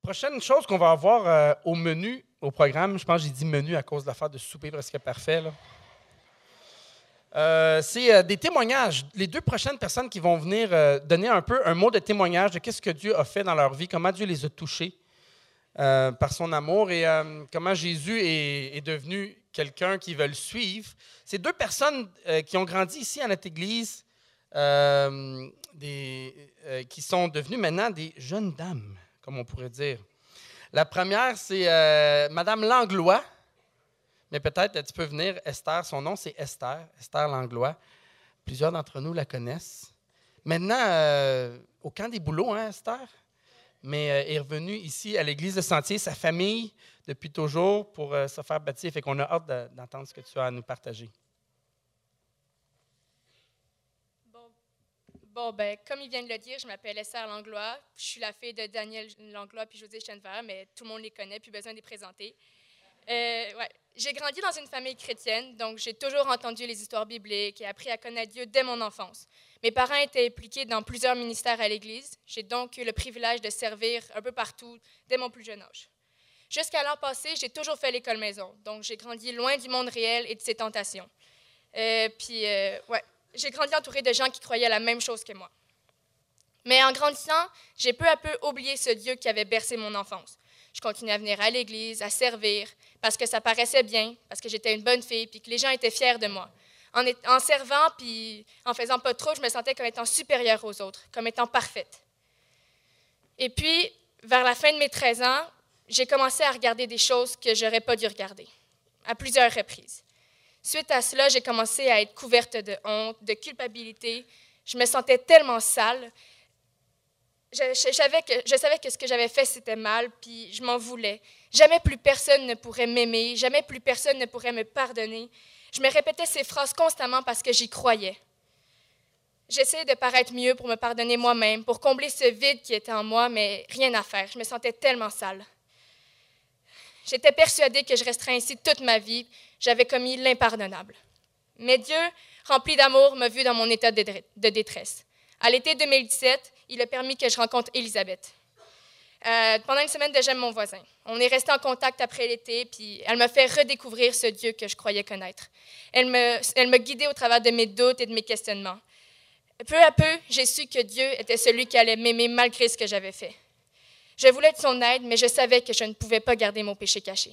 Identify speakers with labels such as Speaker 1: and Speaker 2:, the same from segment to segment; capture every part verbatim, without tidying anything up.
Speaker 1: prochaine chose qu'on va avoir euh, au menu, au programme, je pense que j'ai dit menu à cause de l'affaire de souper presque parfait, là. Euh, c'est euh, des témoignages. Les deux prochaines personnes qui vont venir euh, donner un peu un mot de témoignage de qu'est-ce que Dieu a fait dans leur vie, comment Dieu les a touchés euh, par son amour et euh, comment Jésus est, est devenu quelqu'un qui veut le suivre. C'est deux personnes euh, qui ont grandi ici à notre église, euh, des, euh, qui sont devenues maintenant des jeunes dames, comme on pourrait dire. La première, c'est euh, Madame Langlois. Mais peut-être, tu peux venir, Esther. Son nom, c'est Esther, Esther Langlois. Plusieurs d'entre nous la connaissent. Maintenant, euh, au camp des bouleaux, hein, Esther? Mais euh, est revenue ici à l'église de Sentier, sa famille, depuis toujours, pour euh, se faire baptiser. Fait qu'on a hâte de, d'entendre ce que tu as à nous partager.
Speaker 2: Bon, bon ben, comme il vient de le dire, je m'appelle Esther Langlois. Je suis la fille de Daniel Langlois puis José Chenevert, mais tout le monde les connaît, plus besoin de les présenter. Euh, ouais. J'ai grandi dans une famille chrétienne, donc j'ai toujours entendu les histoires bibliques et appris à connaître Dieu dès mon enfance. Mes parents étaient impliqués dans plusieurs ministères à l'Église. J'ai donc eu le privilège de servir un peu partout dès mon plus jeune âge. Jusqu'à l'an passé, j'ai toujours fait l'école maison, donc j'ai grandi loin du monde réel et de ses tentations. Euh, puis, euh, ouais, j'ai grandi entourée de gens qui croyaient la même chose que moi. Mais en grandissant, j'ai peu à peu oublié ce Dieu qui avait bercé mon enfance. Je continuais à venir à l'église, à servir, parce que ça paraissait bien, parce que j'étais une bonne fille, puis que les gens étaient fiers de moi. En, est, en servant, puis en faisant pas trop, je me sentais comme étant supérieure aux autres, comme étant parfaite. Et puis, vers la fin de mes treize ans, j'ai commencé à regarder des choses que j'aurais pas dû regarder, à plusieurs reprises. Suite à cela, j'ai commencé à être couverte de honte, de culpabilité. Je me sentais tellement sale. Je, je, savais que, je savais que ce que j'avais fait, c'était mal, puis je m'en voulais. Jamais plus personne ne pourrait m'aimer, jamais plus personne ne pourrait me pardonner. Je me répétais ces phrases constamment parce que j'y croyais. J'essayais de paraître mieux pour me pardonner moi-même, pour combler ce vide qui était en moi, mais rien à faire. Je me sentais tellement sale. J'étais persuadée que je resterais ainsi toute ma vie. J'avais commis l'impardonnable. Mais Dieu, rempli d'amour, m'a vu dans mon état de détresse. À l'été deux mille dix-sept, il a permis que je rencontre Élisabeth. Euh, pendant une semaine de J'aime mon voisin. On est resté en contact après l'été, puis elle m'a fait redécouvrir ce Dieu que je croyais connaître. Elle me, elle m'a guidée au travers de mes doutes et de mes questionnements. Peu à peu, j'ai su que Dieu était celui qui allait m'aimer malgré ce que j'avais fait. Je voulais être son aide, mais je savais que je ne pouvais pas garder mon péché caché.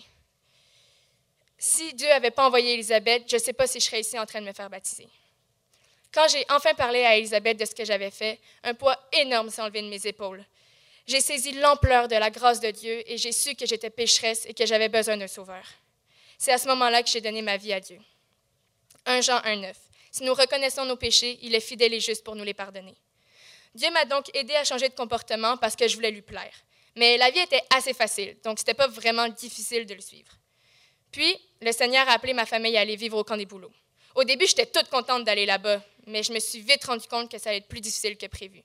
Speaker 2: Si Dieu n'avait pas envoyé Élisabeth, je ne sais pas si je serais ici en train de me faire baptiser. Quand j'ai enfin parlé à Élisabeth de ce que j'avais fait, un poids énorme s'est enlevé de mes épaules. J'ai saisi l'ampleur de la grâce de Dieu et j'ai su que j'étais pécheresse et que j'avais besoin d'un sauveur. C'est à ce moment-là que j'ai donné ma vie à Dieu. un Jean un neuf. Si nous reconnaissons nos péchés, il est fidèle et juste pour nous les pardonner. Dieu m'a donc aidé à changer de comportement parce que je voulais lui plaire. Mais la vie était assez facile, donc ce n'était pas vraiment difficile de le suivre. Puis, le Seigneur a appelé ma famille à aller vivre au camp des bouleaux. Au début, j'étais toute contente d'aller là-bas, mais je me suis vite rendu compte que ça allait être plus difficile que prévu.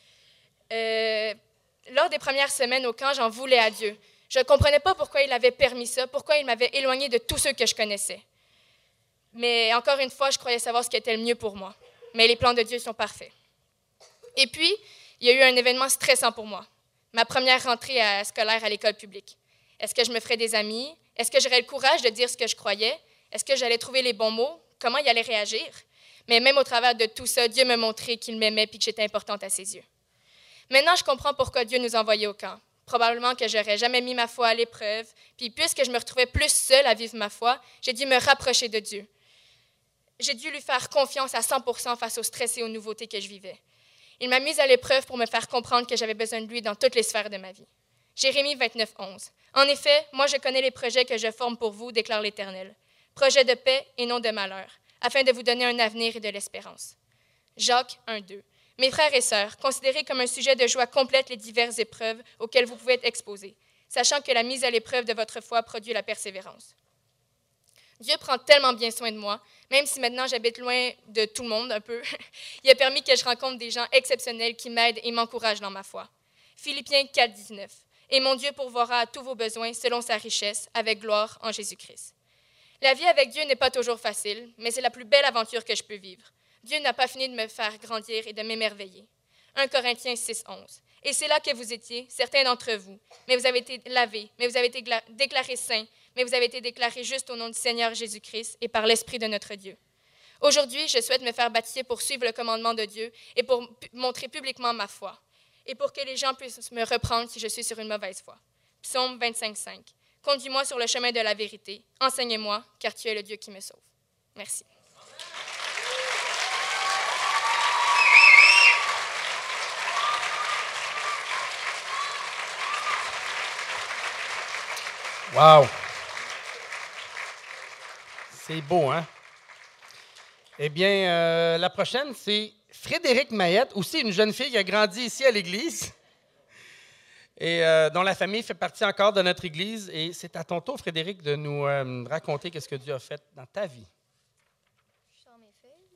Speaker 2: Euh, lors des premières semaines au camp, j'en voulais à Dieu. Je ne comprenais pas pourquoi il avait permis ça, pourquoi il m'avait éloignée de tous ceux que je connaissais. Mais encore une fois, je croyais savoir ce qui était le mieux pour moi. Mais les plans de Dieu sont parfaits. Et puis, il y a eu un événement stressant pour moi. Ma première rentrée à, scolaire à l'école publique. Est-ce que je me ferais des amis? Est-ce que j'aurais le courage de dire ce que je croyais? Est-ce que j'allais trouver les bons mots? Comment il allait réagir? Mais même au travers de tout ça, Dieu me montrait qu'il m'aimait et que j'étais importante à ses yeux. Maintenant, je comprends pourquoi Dieu nous envoyait au camp. Probablement que je n'aurais jamais mis ma foi à l'épreuve. Puis puisque je me retrouvais plus seule à vivre ma foi, j'ai dû me rapprocher de Dieu. J'ai dû lui faire confiance à cent pour cent face au stress et aux nouveautés que je vivais. Il m'a mise à l'épreuve pour me faire comprendre que j'avais besoin de lui dans toutes les sphères de ma vie. Jérémie vingt-neuf onze. En effet, moi je connais les projets que je forme pour vous, déclare l'Éternel. Projets de paix et non de malheur, afin de vous donner un avenir et de l'espérance. Jacques un deux. Mes frères et sœurs, considérez comme un sujet de joie complète les diverses épreuves auxquelles vous pouvez être exposés, sachant que la mise à l'épreuve de votre foi produit la persévérance. Dieu prend tellement bien soin de moi, même si maintenant j'habite loin de tout le monde un peu. Il a permis que je rencontre des gens exceptionnels qui m'aident et m'encouragent dans ma foi. Philippiens quatre dix-neuf. Et mon Dieu pourvoira à tous vos besoins selon sa richesse, avec gloire en Jésus-Christ. La vie avec Dieu n'est pas toujours facile, mais c'est la plus belle aventure que je peux vivre. Dieu n'a pas fini de me faire grandir et de m'émerveiller. un Corinthiens six onze. Et c'est là que vous étiez, certains d'entre vous. Mais vous avez été lavés, mais vous avez été déclarés saints, mais vous avez été déclarés justes au nom du Seigneur Jésus-Christ et par l'Esprit de notre Dieu. Aujourd'hui, je souhaite me faire baptiser pour suivre le commandement de Dieu et pour montrer publiquement ma foi, et pour que les gens puissent me reprendre si je suis sur une mauvaise voie. Psaume vingt-cinq, cinq. Conduis-moi sur le chemin de la vérité. Enseigne-moi, car tu es le Dieu qui me sauve. Merci.
Speaker 1: Wow! C'est beau, hein? Eh bien, euh, la prochaine, c'est Frédéric Mayette, aussi une jeune fille qui a grandi ici à l'Église et euh, dont la famille fait partie encore de notre Église. Et c'est à ton tour, Frédéric, de nous euh, raconter qu'est-ce que Dieu a fait dans ta vie.
Speaker 3: Je sors mes feuilles.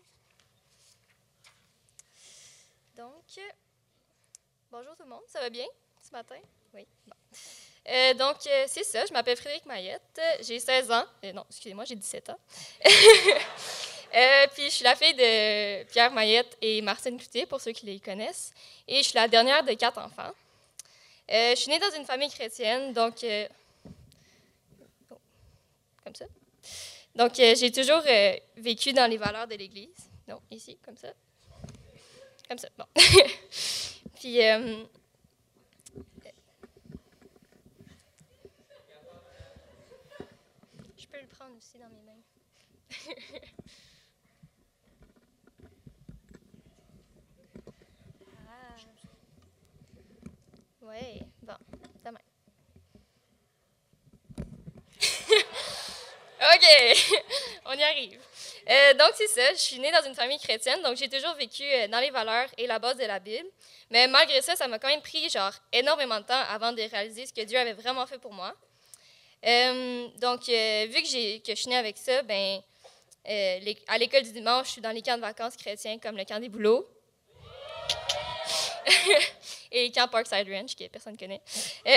Speaker 3: Donc, bonjour tout le monde, ça va bien ce matin? Oui. Bon. Euh, donc, euh, c'est ça, je m'appelle Frédéric Mayette, j'ai seize ans. Euh, non, excusez-moi, j'ai dix-sept ans. euh, puis, je suis la fille de Pierre Mayette et Martine Cloutier, pour ceux qui les connaissent. Et je suis la dernière de quatre enfants. Euh, je suis née dans une famille chrétienne, donc... Euh, oh, comme ça. Donc, euh, j'ai toujours euh, vécu dans les valeurs de l'Église. Non, ici, comme ça. Comme ça, bon. Puis... Euh, Je peux le prendre aussi dans mes mains. Ah. Oui, bon, ça même. OK, on y arrive. Euh, donc, c'est ça, je suis née dans une famille chrétienne, donc j'ai toujours vécu dans les valeurs et la base de la Bible. Mais malgré ça, ça m'a quand même pris genre énormément de temps avant de réaliser ce que Dieu avait vraiment fait pour moi. Euh, donc, euh, vu que, j'ai, que je suis née avec ça, ben, euh, les, à l'école du dimanche, je suis dans les camps de vacances chrétiens comme le camp des boulots et le camp Parkside Ranch, que personne ne connaît.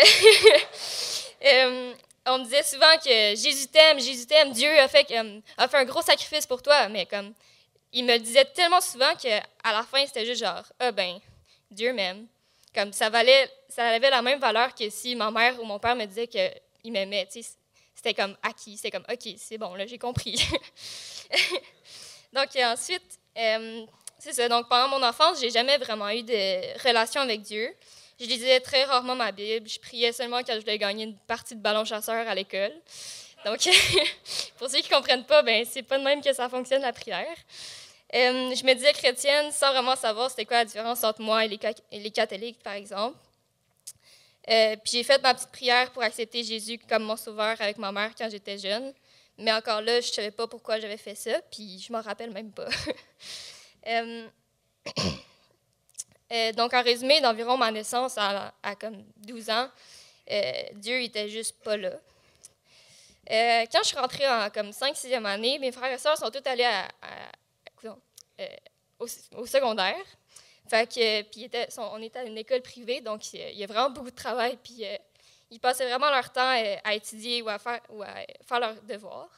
Speaker 3: euh, on me disait souvent que Jésus t'aime, Jésus t'aime, Dieu a fait, euh, a fait un gros sacrifice pour toi, mais comme il me le disait tellement souvent qu'à la fin, c'était juste genre, ah ben, Dieu m'aime. Comme ça valait, ça avait la même valeur que si ma mère ou mon père me disait que il m'aimait, tu sais, c'était comme acquis, c'était comme, OK, c'est bon, là, j'ai compris. Donc, ensuite, euh, c'est ça, donc pendant mon enfance, j'ai jamais vraiment eu de relation avec Dieu. Je lisais très rarement ma Bible, je priais seulement quand je voulais gagner une partie de ballon chasseur à l'école. Donc, pour ceux qui ne comprennent pas, ben c'est pas de même que ça fonctionne, la prière. Euh, je me disais chrétienne sans vraiment savoir c'était quoi la différence entre moi et les, et les catholiques, par exemple. Euh, puis j'ai fait ma petite prière pour accepter Jésus comme mon sauveur avec ma mère quand j'étais jeune. Mais encore là, je ne savais pas pourquoi j'avais fait ça, puis je ne m'en rappelle même pas. euh, euh, donc, en résumé, d'environ ma naissance à, à comme douze ans, euh, Dieu n'était juste pas là. Euh, quand je suis rentrée en comme cinq sixième année, mes frères et sœurs sont tous allés à, à, à, euh, au, au secondaire. Fait que, puis était, on était à une école privée, donc il y a vraiment beaucoup de travail. Puis euh, ils passaient vraiment leur temps à, à étudier ou à faire, ou à faire leurs devoirs.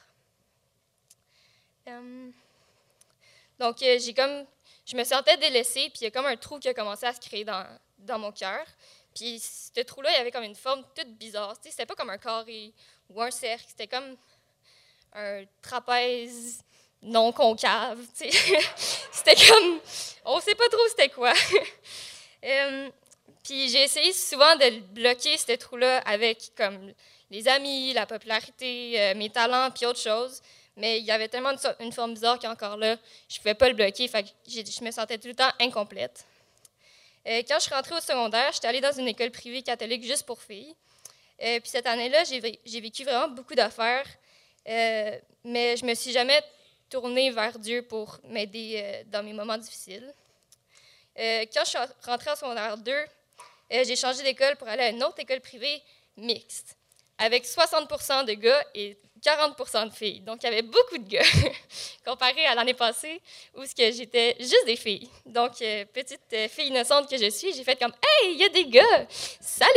Speaker 3: Euh, donc euh, j'ai comme, je me sentais délaissée, puis il y a comme un trou qui a commencé à se créer dans, dans mon cœur. Puis ce trou-là, il avait comme une forme toute bizarre. Tu sais, c'était pas comme un carré ou un cercle, c'était comme un trapèze non concave, tu sais. C'était comme, on sait pas trop c'était quoi. euh, puis j'ai essayé souvent de bloquer ce trou-là avec comme les amis, la popularité, euh, mes talents, puis autre chose. Mais il y avait tellement une, une forme bizarre qu'encore là, je pouvais pas le bloquer, fait que je me sentais tout le temps incomplète. Euh, quand je suis rentrée au secondaire, j'étais allée dans une école privée catholique juste pour filles. Euh, puis cette année-là, j'ai, j'ai vécu vraiment beaucoup d'affaires, euh, mais je me suis jamais tournée vers Dieu pour m'aider euh, dans mes moments difficiles. Euh, quand je suis rentrée en secondaire deux, euh, j'ai changé d'école pour aller à une autre école privée mixte, avec soixante pour cent de gars et quarante pour cent de filles. Donc, il y avait beaucoup de gars, comparé à l'année passée, où j'étais juste des filles. Donc, euh, petite euh, fille innocente que je suis, j'ai fait comme « Hey, il y a des gars! Salut! »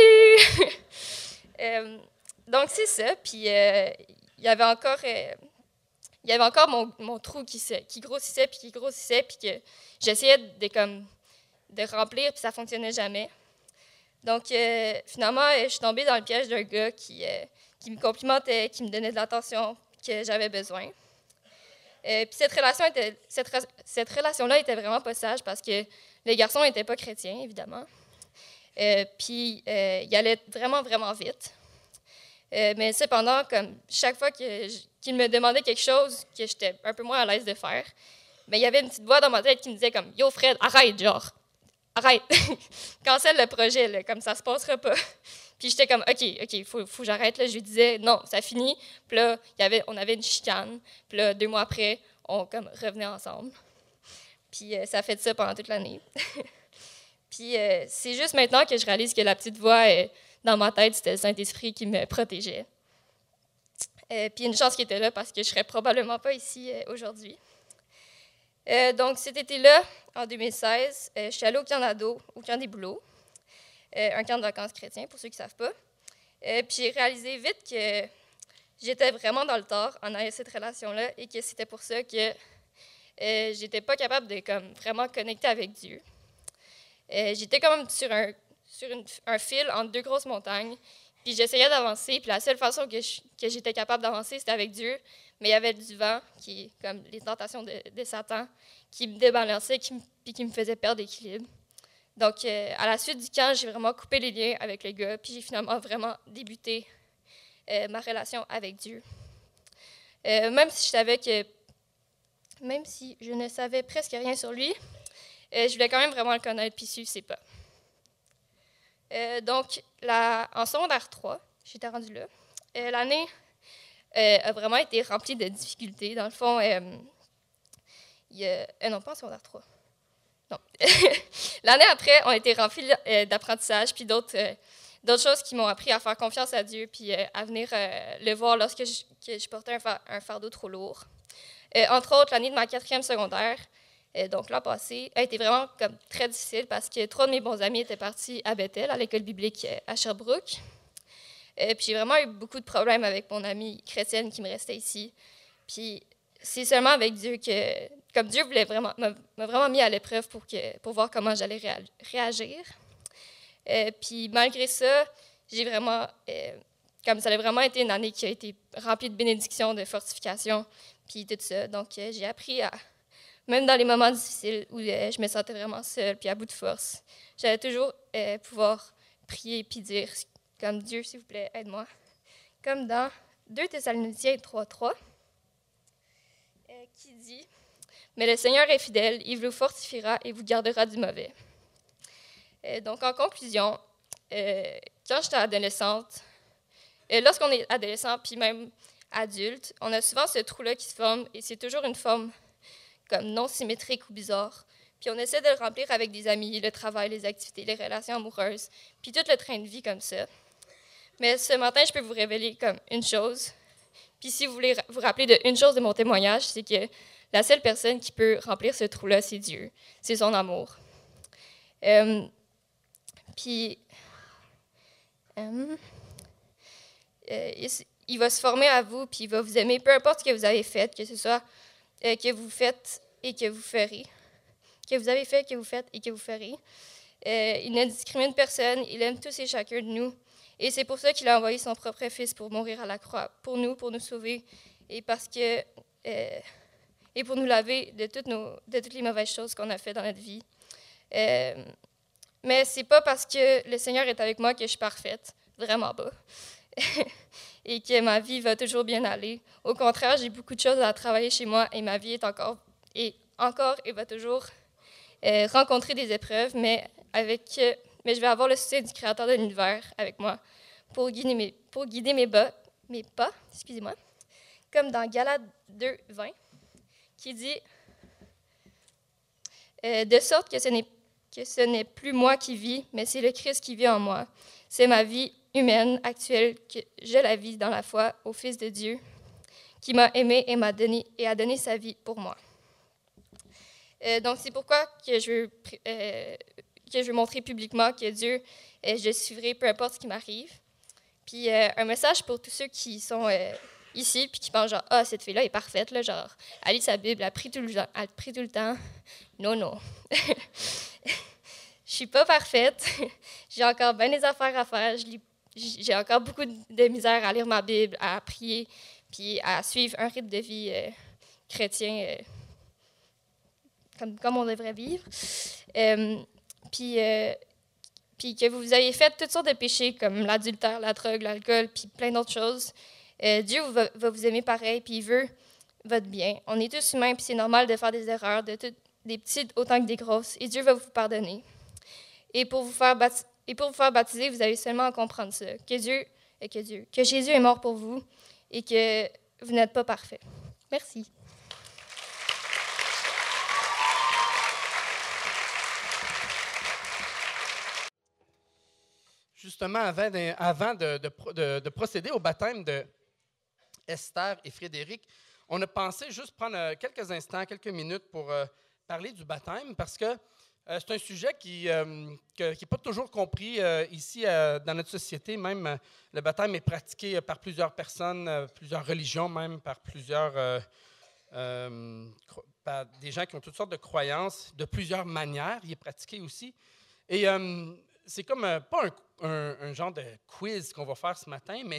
Speaker 3: euh, Donc, c'est ça. Puis, euh, il y avait encore... Euh, Il y avait encore mon, mon trou qui, se, qui grossissait, puis qui grossissait, puis que j'essayais de, comme, de remplir, puis ça ne fonctionnait jamais. Donc, euh, finalement, je suis tombée dans le piège d'un gars qui, euh, qui me complimentait, qui me donnait de l'attention que j'avais besoin. Euh, puis cette relation était, cette, cette relation-là était vraiment pas sage parce que le garçon n'était pas chrétien, évidemment. Euh, puis euh, il allait vraiment, vraiment vite. Euh, mais cependant, comme chaque fois que je, qu'il me demandait quelque chose que j'étais un peu moins à l'aise de faire, bien, il y avait une petite voix dans ma tête qui me disait comme « Yo, Fred, arrête, genre, arrête, cancelle le projet, là, comme ça se passera pas. » Puis j'étais comme « OK, OK, il faut, faut que j'arrête. » Je lui disais « Non, ça finit. » Puis là, il y avait, on avait une chicane. Puis là, deux mois après, on comme, revenait ensemble. Puis euh, ça a fait ça pendant toute l'année. Puis euh, c'est juste maintenant que je réalise que la petite voix euh, dans ma tête, c'était le Saint-Esprit qui me protégeait. Euh, puis une chance qu'il était là parce que je ne serais probablement pas ici euh, aujourd'hui. Euh, donc cet été-là, en deux mille seize, euh, je suis allée au camp d'ado, au camp des boulots. Euh, un camp de vacances chrétien, pour ceux qui ne savent pas. Euh, puis j'ai réalisé vite que j'étais vraiment dans le tort en ayant cette relation-là et que c'était pour ça que euh, j'étais pas capable de comme, vraiment connecter avec Dieu. Euh, j'étais quand même sur, un, sur une, un fil entre deux grosses montagnes, puis j'essayais d'avancer, puis la seule façon que, je, que j'étais capable d'avancer, c'était avec Dieu, mais il y avait du vent, qui comme les tentations de, de Satan, qui me débalançaient, qui me, puis qui me faisaient perdre l'équilibre. Donc, euh, à la suite du camp, j'ai vraiment coupé les liens avec les gars, puis j'ai finalement vraiment débuté euh, ma relation avec Dieu. Euh, même si je savais que, même si je ne savais presque rien sur lui, euh, je voulais quand même vraiment le connaître puis suivre ses pas. Euh, donc, la, en secondaire trois, j'étais rendue là, euh, l'année euh, a vraiment été remplie de difficultés. Dans le fond, euh, il y a, euh, non, pas en secondaire trois. Non. L'année après, on a été remplis euh, d'apprentissage puis d'autres, euh, d'autres choses qui m'ont appris à faire confiance à Dieu puis euh, à venir euh, le voir lorsque je, que je portais un, fa- un fardeau trop lourd. Euh, entre autres, l'année de ma quatrième secondaire, euh, donc l'an passé, a été vraiment comme, très difficile parce que trois de mes bons amis étaient partis à Bethel, à l'école biblique euh, à Sherbrooke. Euh, puis j'ai vraiment eu beaucoup de problèmes avec mon amie chrétienne qui me restait ici. Puis c'est seulement avec Dieu que, comme Dieu voulait vraiment, m'a, m'a vraiment mis à l'épreuve pour, que, pour voir comment j'allais réa- réagir. Euh, puis malgré ça, j'ai vraiment, euh, comme ça a vraiment été une année qui a été remplie de bénédictions, de fortifications, puis tout ça. Donc euh, j'ai appris à, même dans les moments difficiles où euh, je me sentais vraiment seule, puis à bout de force, j'allais toujours euh, pouvoir prier puis dire, comme Dieu, s'il vous plaît, aide-moi. Comme dans deux Thessaloniciens trois trois. Euh, qui dit « Mais le Seigneur est fidèle, il vous fortifiera et vous gardera du mauvais. Euh, » Donc, en conclusion, euh, quand j'étais adolescente, euh, lorsqu'on est adolescent, puis même adulte, on a souvent ce trou-là qui se forme, et c'est toujours une forme comme non symétrique ou bizarre. Puis on essaie de le remplir avec des amis, le travail, les activités, les relations amoureuses, puis tout le train de vie comme ça. Mais ce matin, je peux vous révéler comme une chose. Puis si vous voulez vous rappeler d'une chose de mon témoignage, c'est que la seule personne qui peut remplir ce trou-là, c'est Dieu. C'est son amour. Euh, puis, euh, euh, il va se former à vous, puis il va vous aimer, peu importe ce que vous avez fait, que ce soit euh, que vous faites et que vous ferez, que vous avez fait, que vous faites et que vous ferez. Euh, il ne discrimine personne, il aime tous et chacun de nous. Et c'est pour ça qu'il a envoyé son propre Fils pour mourir à la croix, pour nous, pour nous sauver, et parce que euh, et pour nous laver de toutes, nos, de toutes les mauvaises choses qu'on a faites dans notre vie. Euh, mais c'est pas parce que le Seigneur est avec moi que je suis parfaite, vraiment pas, et que ma vie va toujours bien aller. Au contraire, j'ai beaucoup de choses à travailler chez moi, et ma vie est encore et encore et va toujours euh, rencontrer des épreuves, mais avec euh, mais je vais avoir le soutien du Créateur de l'univers avec moi pour guider mes, pour guider mes, bas, mes pas, excusez-moi, comme dans Galates deux, vingt, qui dit euh, « De sorte que ce n'est, que ce n'est plus moi qui vis, mais c'est le Christ qui vit en moi. C'est ma vie humaine actuelle que je la vis dans la foi au Fils de Dieu, qui m'a aimé et, m'a donné, et a donné sa vie pour moi. Euh, » Donc, c'est pourquoi que je veux... Euh, que je veux montrer publiquement que Dieu, euh, je suivrai peu importe ce qui m'arrive. Puis euh, un message pour tous ceux qui sont euh, ici puis qui pensent genre « Ah, cette fille-là est parfaite, là, genre, elle lit sa Bible, elle prie tout le, elle prie tout le temps. » Non, non. Je suis pas parfaite. J'ai encore bien des affaires à faire. Je lis- J'ai encore beaucoup de misère à lire ma Bible, à prier, puis à suivre un rythme de vie euh, chrétien euh, comme, comme on devrait vivre. Euh, puis, euh, puis que vous avez fait toutes sortes de péchés comme l'adultère, la drogue, l'alcool, puis plein d'autres choses. Euh, Dieu va, va vous aimer pareil, puis il veut votre bien. On est tous humains, puis c'est normal de faire des erreurs, de tout, des petites autant que des grosses, et Dieu va vous pardonner. Et pour vous faire baptiser, et pour vous faire baptiser, vous avez seulement à comprendre ça, que Dieu, euh, que Dieu, que Jésus est mort pour vous et que vous n'êtes pas parfait. Merci.
Speaker 1: Justement, avant de, avant de, de, de, de procéder au baptême de Esther et Frédéric, on a pensé juste prendre quelques instants, quelques minutes pour euh, parler du baptême parce que euh, c'est un sujet qui n'est euh, pas toujours compris euh, ici euh, dans notre société. Même euh, le baptême est pratiqué par plusieurs personnes, euh, plusieurs religions même, par plusieurs euh, euh, par des gens qui ont toutes sortes de croyances, de plusieurs manières. Il est pratiqué aussi. Et euh, c'est comme euh, pas un, un, un genre de quiz qu'on va faire ce matin, mais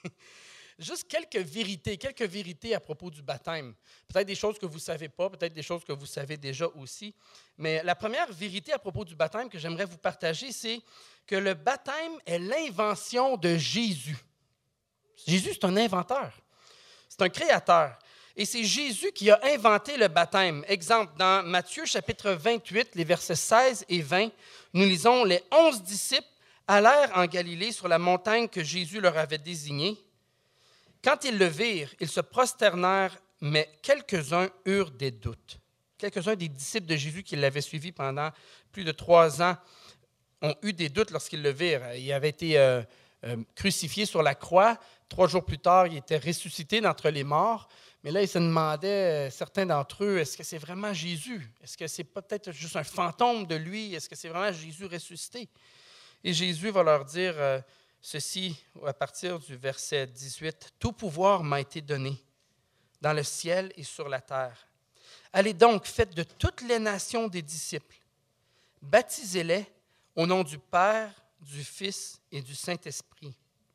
Speaker 1: juste quelques vérités, quelques vérités à propos du baptême. Peut-être des choses que vous ne savez pas, peut-être des choses que vous savez déjà aussi. Mais la première vérité à propos du baptême que j'aimerais vous partager, c'est que le baptême est l'invention de Jésus. Jésus, c'est un inventeur. C'est un créateur. Et c'est Jésus qui a inventé le baptême. Exemple, dans Matthieu chapitre vingt-huit, les versets seize et vingt, nous lisons « Les onze disciples allèrent en Galilée sur la montagne que Jésus leur avait désignée. Quand ils le virent, ils se prosternèrent, mais quelques-uns eurent des doutes. » Quelques-uns des disciples de Jésus qui l'avaient suivi pendant plus de trois ans ont eu des doutes lorsqu'ils le virent. Il avait été euh, euh, crucifié sur la croix. Trois jours plus tard, il était ressuscité d'entre les morts. Mais là, ils se demandaient, certains d'entre eux, est-ce que c'est vraiment Jésus? Est-ce que c'est peut-être juste un fantôme de lui? Est-ce que c'est vraiment Jésus ressuscité? Et Jésus va leur dire euh, ceci à partir du verset dix-huit. « Tout pouvoir m'a été donné dans le ciel et sur la terre. Allez donc, faites de toutes les nations des disciples. Baptisez-les au nom du Père, du Fils et du Saint-Esprit.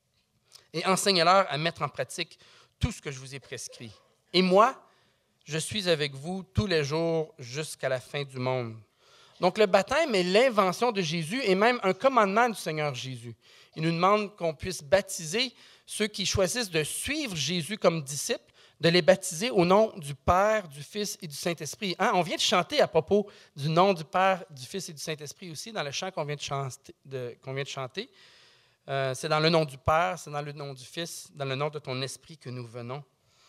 Speaker 1: Et enseignez-leur à mettre en pratique tout ce que je vous ai prescrit. Et moi, je suis avec vous tous les jours jusqu'à la fin du monde. » Donc, le baptême est l'invention de Jésus et même un commandement du Seigneur Jésus. Il nous demande qu'on puisse baptiser ceux qui choisissent de suivre Jésus comme disciples, de les baptiser au nom du Père, du Fils et du Saint-Esprit. Hein? On vient de chanter à propos du nom du Père, du Fils et du Saint-Esprit aussi, dans le chant qu'on vient de chanter. De, qu'on vient de chanter. Euh, c'est dans le nom du Père, c'est dans le nom du Fils, dans le nom de ton Esprit que nous venons.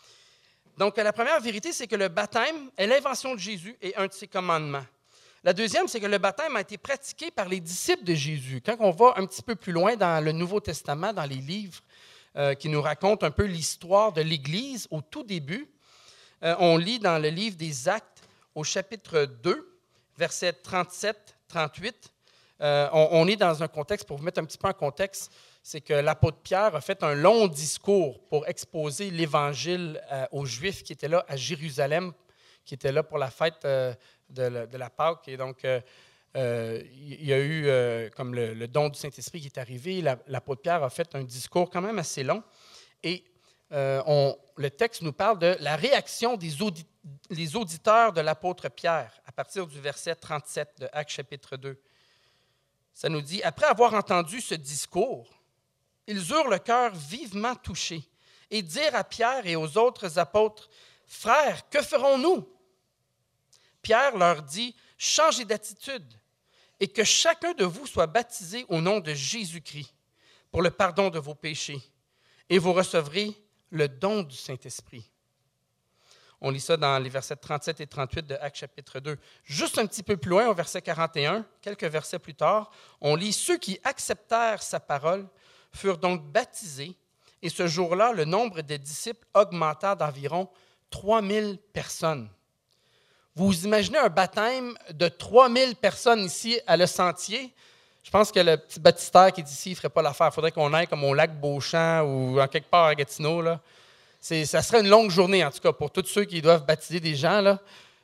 Speaker 1: Donc, la première vérité, c'est que le baptême est l'invention de Jésus et un de ses commandements. La deuxième, c'est que le baptême a été pratiqué par les disciples de Jésus. Quand on va un petit peu plus loin dans le Nouveau Testament, dans les livres euh, qui nous racontent un peu l'histoire de l'Église au tout début, euh, on lit dans le livre des Actes au chapitre deux, versets trente-sept trente-huit. Euh, on, on est dans un contexte, pour vous mettre un petit peu en contexte, c'est que l'apôtre Pierre a fait un long discours pour exposer l'Évangile euh, aux Juifs qui étaient là à Jérusalem, qui étaient là pour la fête euh, de, la, de la Pâque. Et donc, euh, euh, il y a eu euh, comme le, le don du Saint-Esprit qui est arrivé. La, l'apôtre Pierre a fait un discours quand même assez long. Et euh, on, le texte nous parle de la réaction des audi- les auditeurs de l'apôtre Pierre à partir du verset trente-sept de Actes chapitre deux. Ça nous dit, « Après avoir entendu ce discours, ils eurent le cœur vivement touché et dirent à Pierre et aux autres apôtres, « Frères, que ferons-nous? » Pierre leur dit, « Changez d'attitude et que chacun de vous soit baptisé au nom de Jésus-Christ pour le pardon de vos péchés, et vous recevrez le don du Saint-Esprit. » On lit ça dans les versets trente-sept et trente-huit de Actes chapitre deux. Juste un petit peu plus loin, au verset quarante et un, quelques versets plus tard, on lit « Ceux qui acceptèrent sa parole furent donc baptisés, et ce jour-là, le nombre des disciples augmenta d'environ trois mille personnes. » Vous imaginez un baptême de trois mille personnes ici à Le Sentier? Je pense que le petit baptistère qui est ici ne ferait pas l'affaire. Il faudrait qu'on aille comme au lac Beauchamp ou en quelque part à Gatineau, là. C'est, ça serait une longue journée, en tout cas, pour tous ceux qui doivent baptiser des gens, là.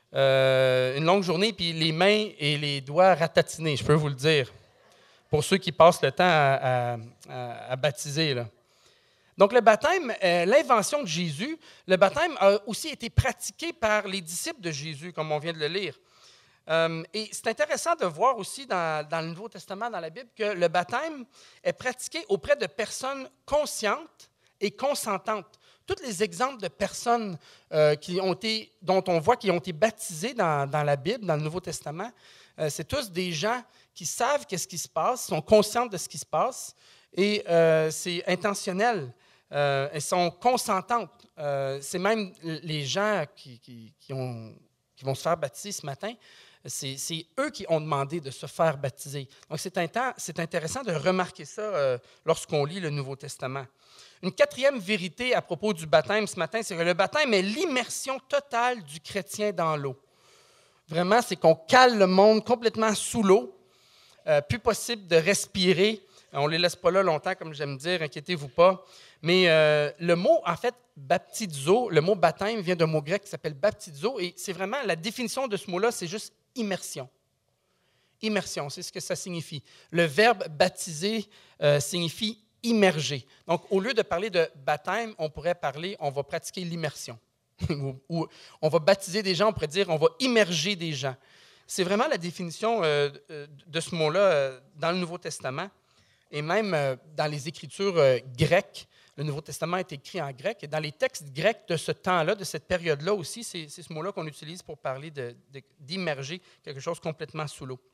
Speaker 1: Euh, une longue journée, puis les mains et les doigts ratatinés, je peux vous le dire, pour ceux qui passent le temps à, à, à, à baptiser, là. Donc, le baptême, euh, l'invention de Jésus, le baptême a aussi été pratiqué par les disciples de Jésus, comme on vient de le lire. Euh, et c'est intéressant de voir aussi dans, dans le Nouveau Testament, dans la Bible, que le baptême est pratiqué auprès de personnes conscientes et consentantes. Tous les exemples de personnes euh, qui ont été, dont on voit qui ont été baptisées dans, dans la Bible, dans le Nouveau Testament, euh, c'est tous des gens qui savent qu'est-ce qui se passe, sont conscients de ce qui se passe, et euh, c'est intentionnel. Euh, elles sont consentantes. Euh, c'est même les gens qui, qui, qui, ont, qui vont se faire baptiser ce matin, c'est, c'est eux qui ont demandé de se faire baptiser. Donc, c'est, intent, c'est intéressant de remarquer ça euh, lorsqu'on lit le Nouveau Testament. Une quatrième vérité à propos du baptême ce matin, c'est que le baptême est l'immersion totale du chrétien dans l'eau. Vraiment, c'est qu'on cale le monde complètement sous l'eau, euh, plus possible de respirer. On ne les laisse pas là longtemps, comme j'aime dire, inquiétez-vous pas. Mais euh, le mot, en fait, baptizo, le mot baptême vient d'un mot grec qui s'appelle baptizo, et c'est vraiment, la définition de ce mot-là, c'est juste immersion. Immersion, c'est ce que ça signifie. Le verbe baptiser euh, signifie immerger. Donc, au lieu de parler de baptême, on pourrait parler, on va pratiquer l'immersion. ou, ou on va baptiser des gens, on pourrait dire, on va immerger des gens. C'est vraiment la définition euh, de ce mot-là euh, dans le Nouveau Testament. Et même euh, dans les Écritures euh, grecques, le Nouveau Testament est écrit en grec. Et dans les textes grecs de ce temps-là, de cette période-là aussi, c'est, c'est ce mot-là qu'on utilise pour parler de, de, d'immerger quelque chose complètement sous l'eau.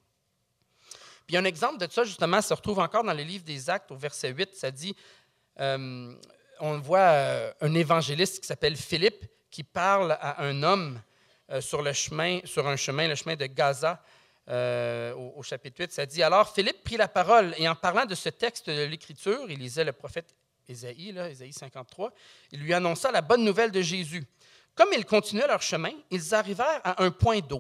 Speaker 1: Puis un exemple de ça, justement, se retrouve encore dans le livre des Actes, au verset huit. Ça dit, euh, on voit euh, un évangéliste qui s'appelle Philippe qui parle à un homme euh, sur, le chemin, sur un chemin, le chemin de Gaza. Euh, au, au chapitre huit, ça dit, « Alors Philippe prit la parole, et en parlant de ce texte de l'Écriture, il lisait le prophète Ésaïe, là, Ésaïe cinquante-trois, il lui annonça la bonne nouvelle de Jésus. Comme ils continuaient leur chemin, ils arrivèrent à un point d'eau.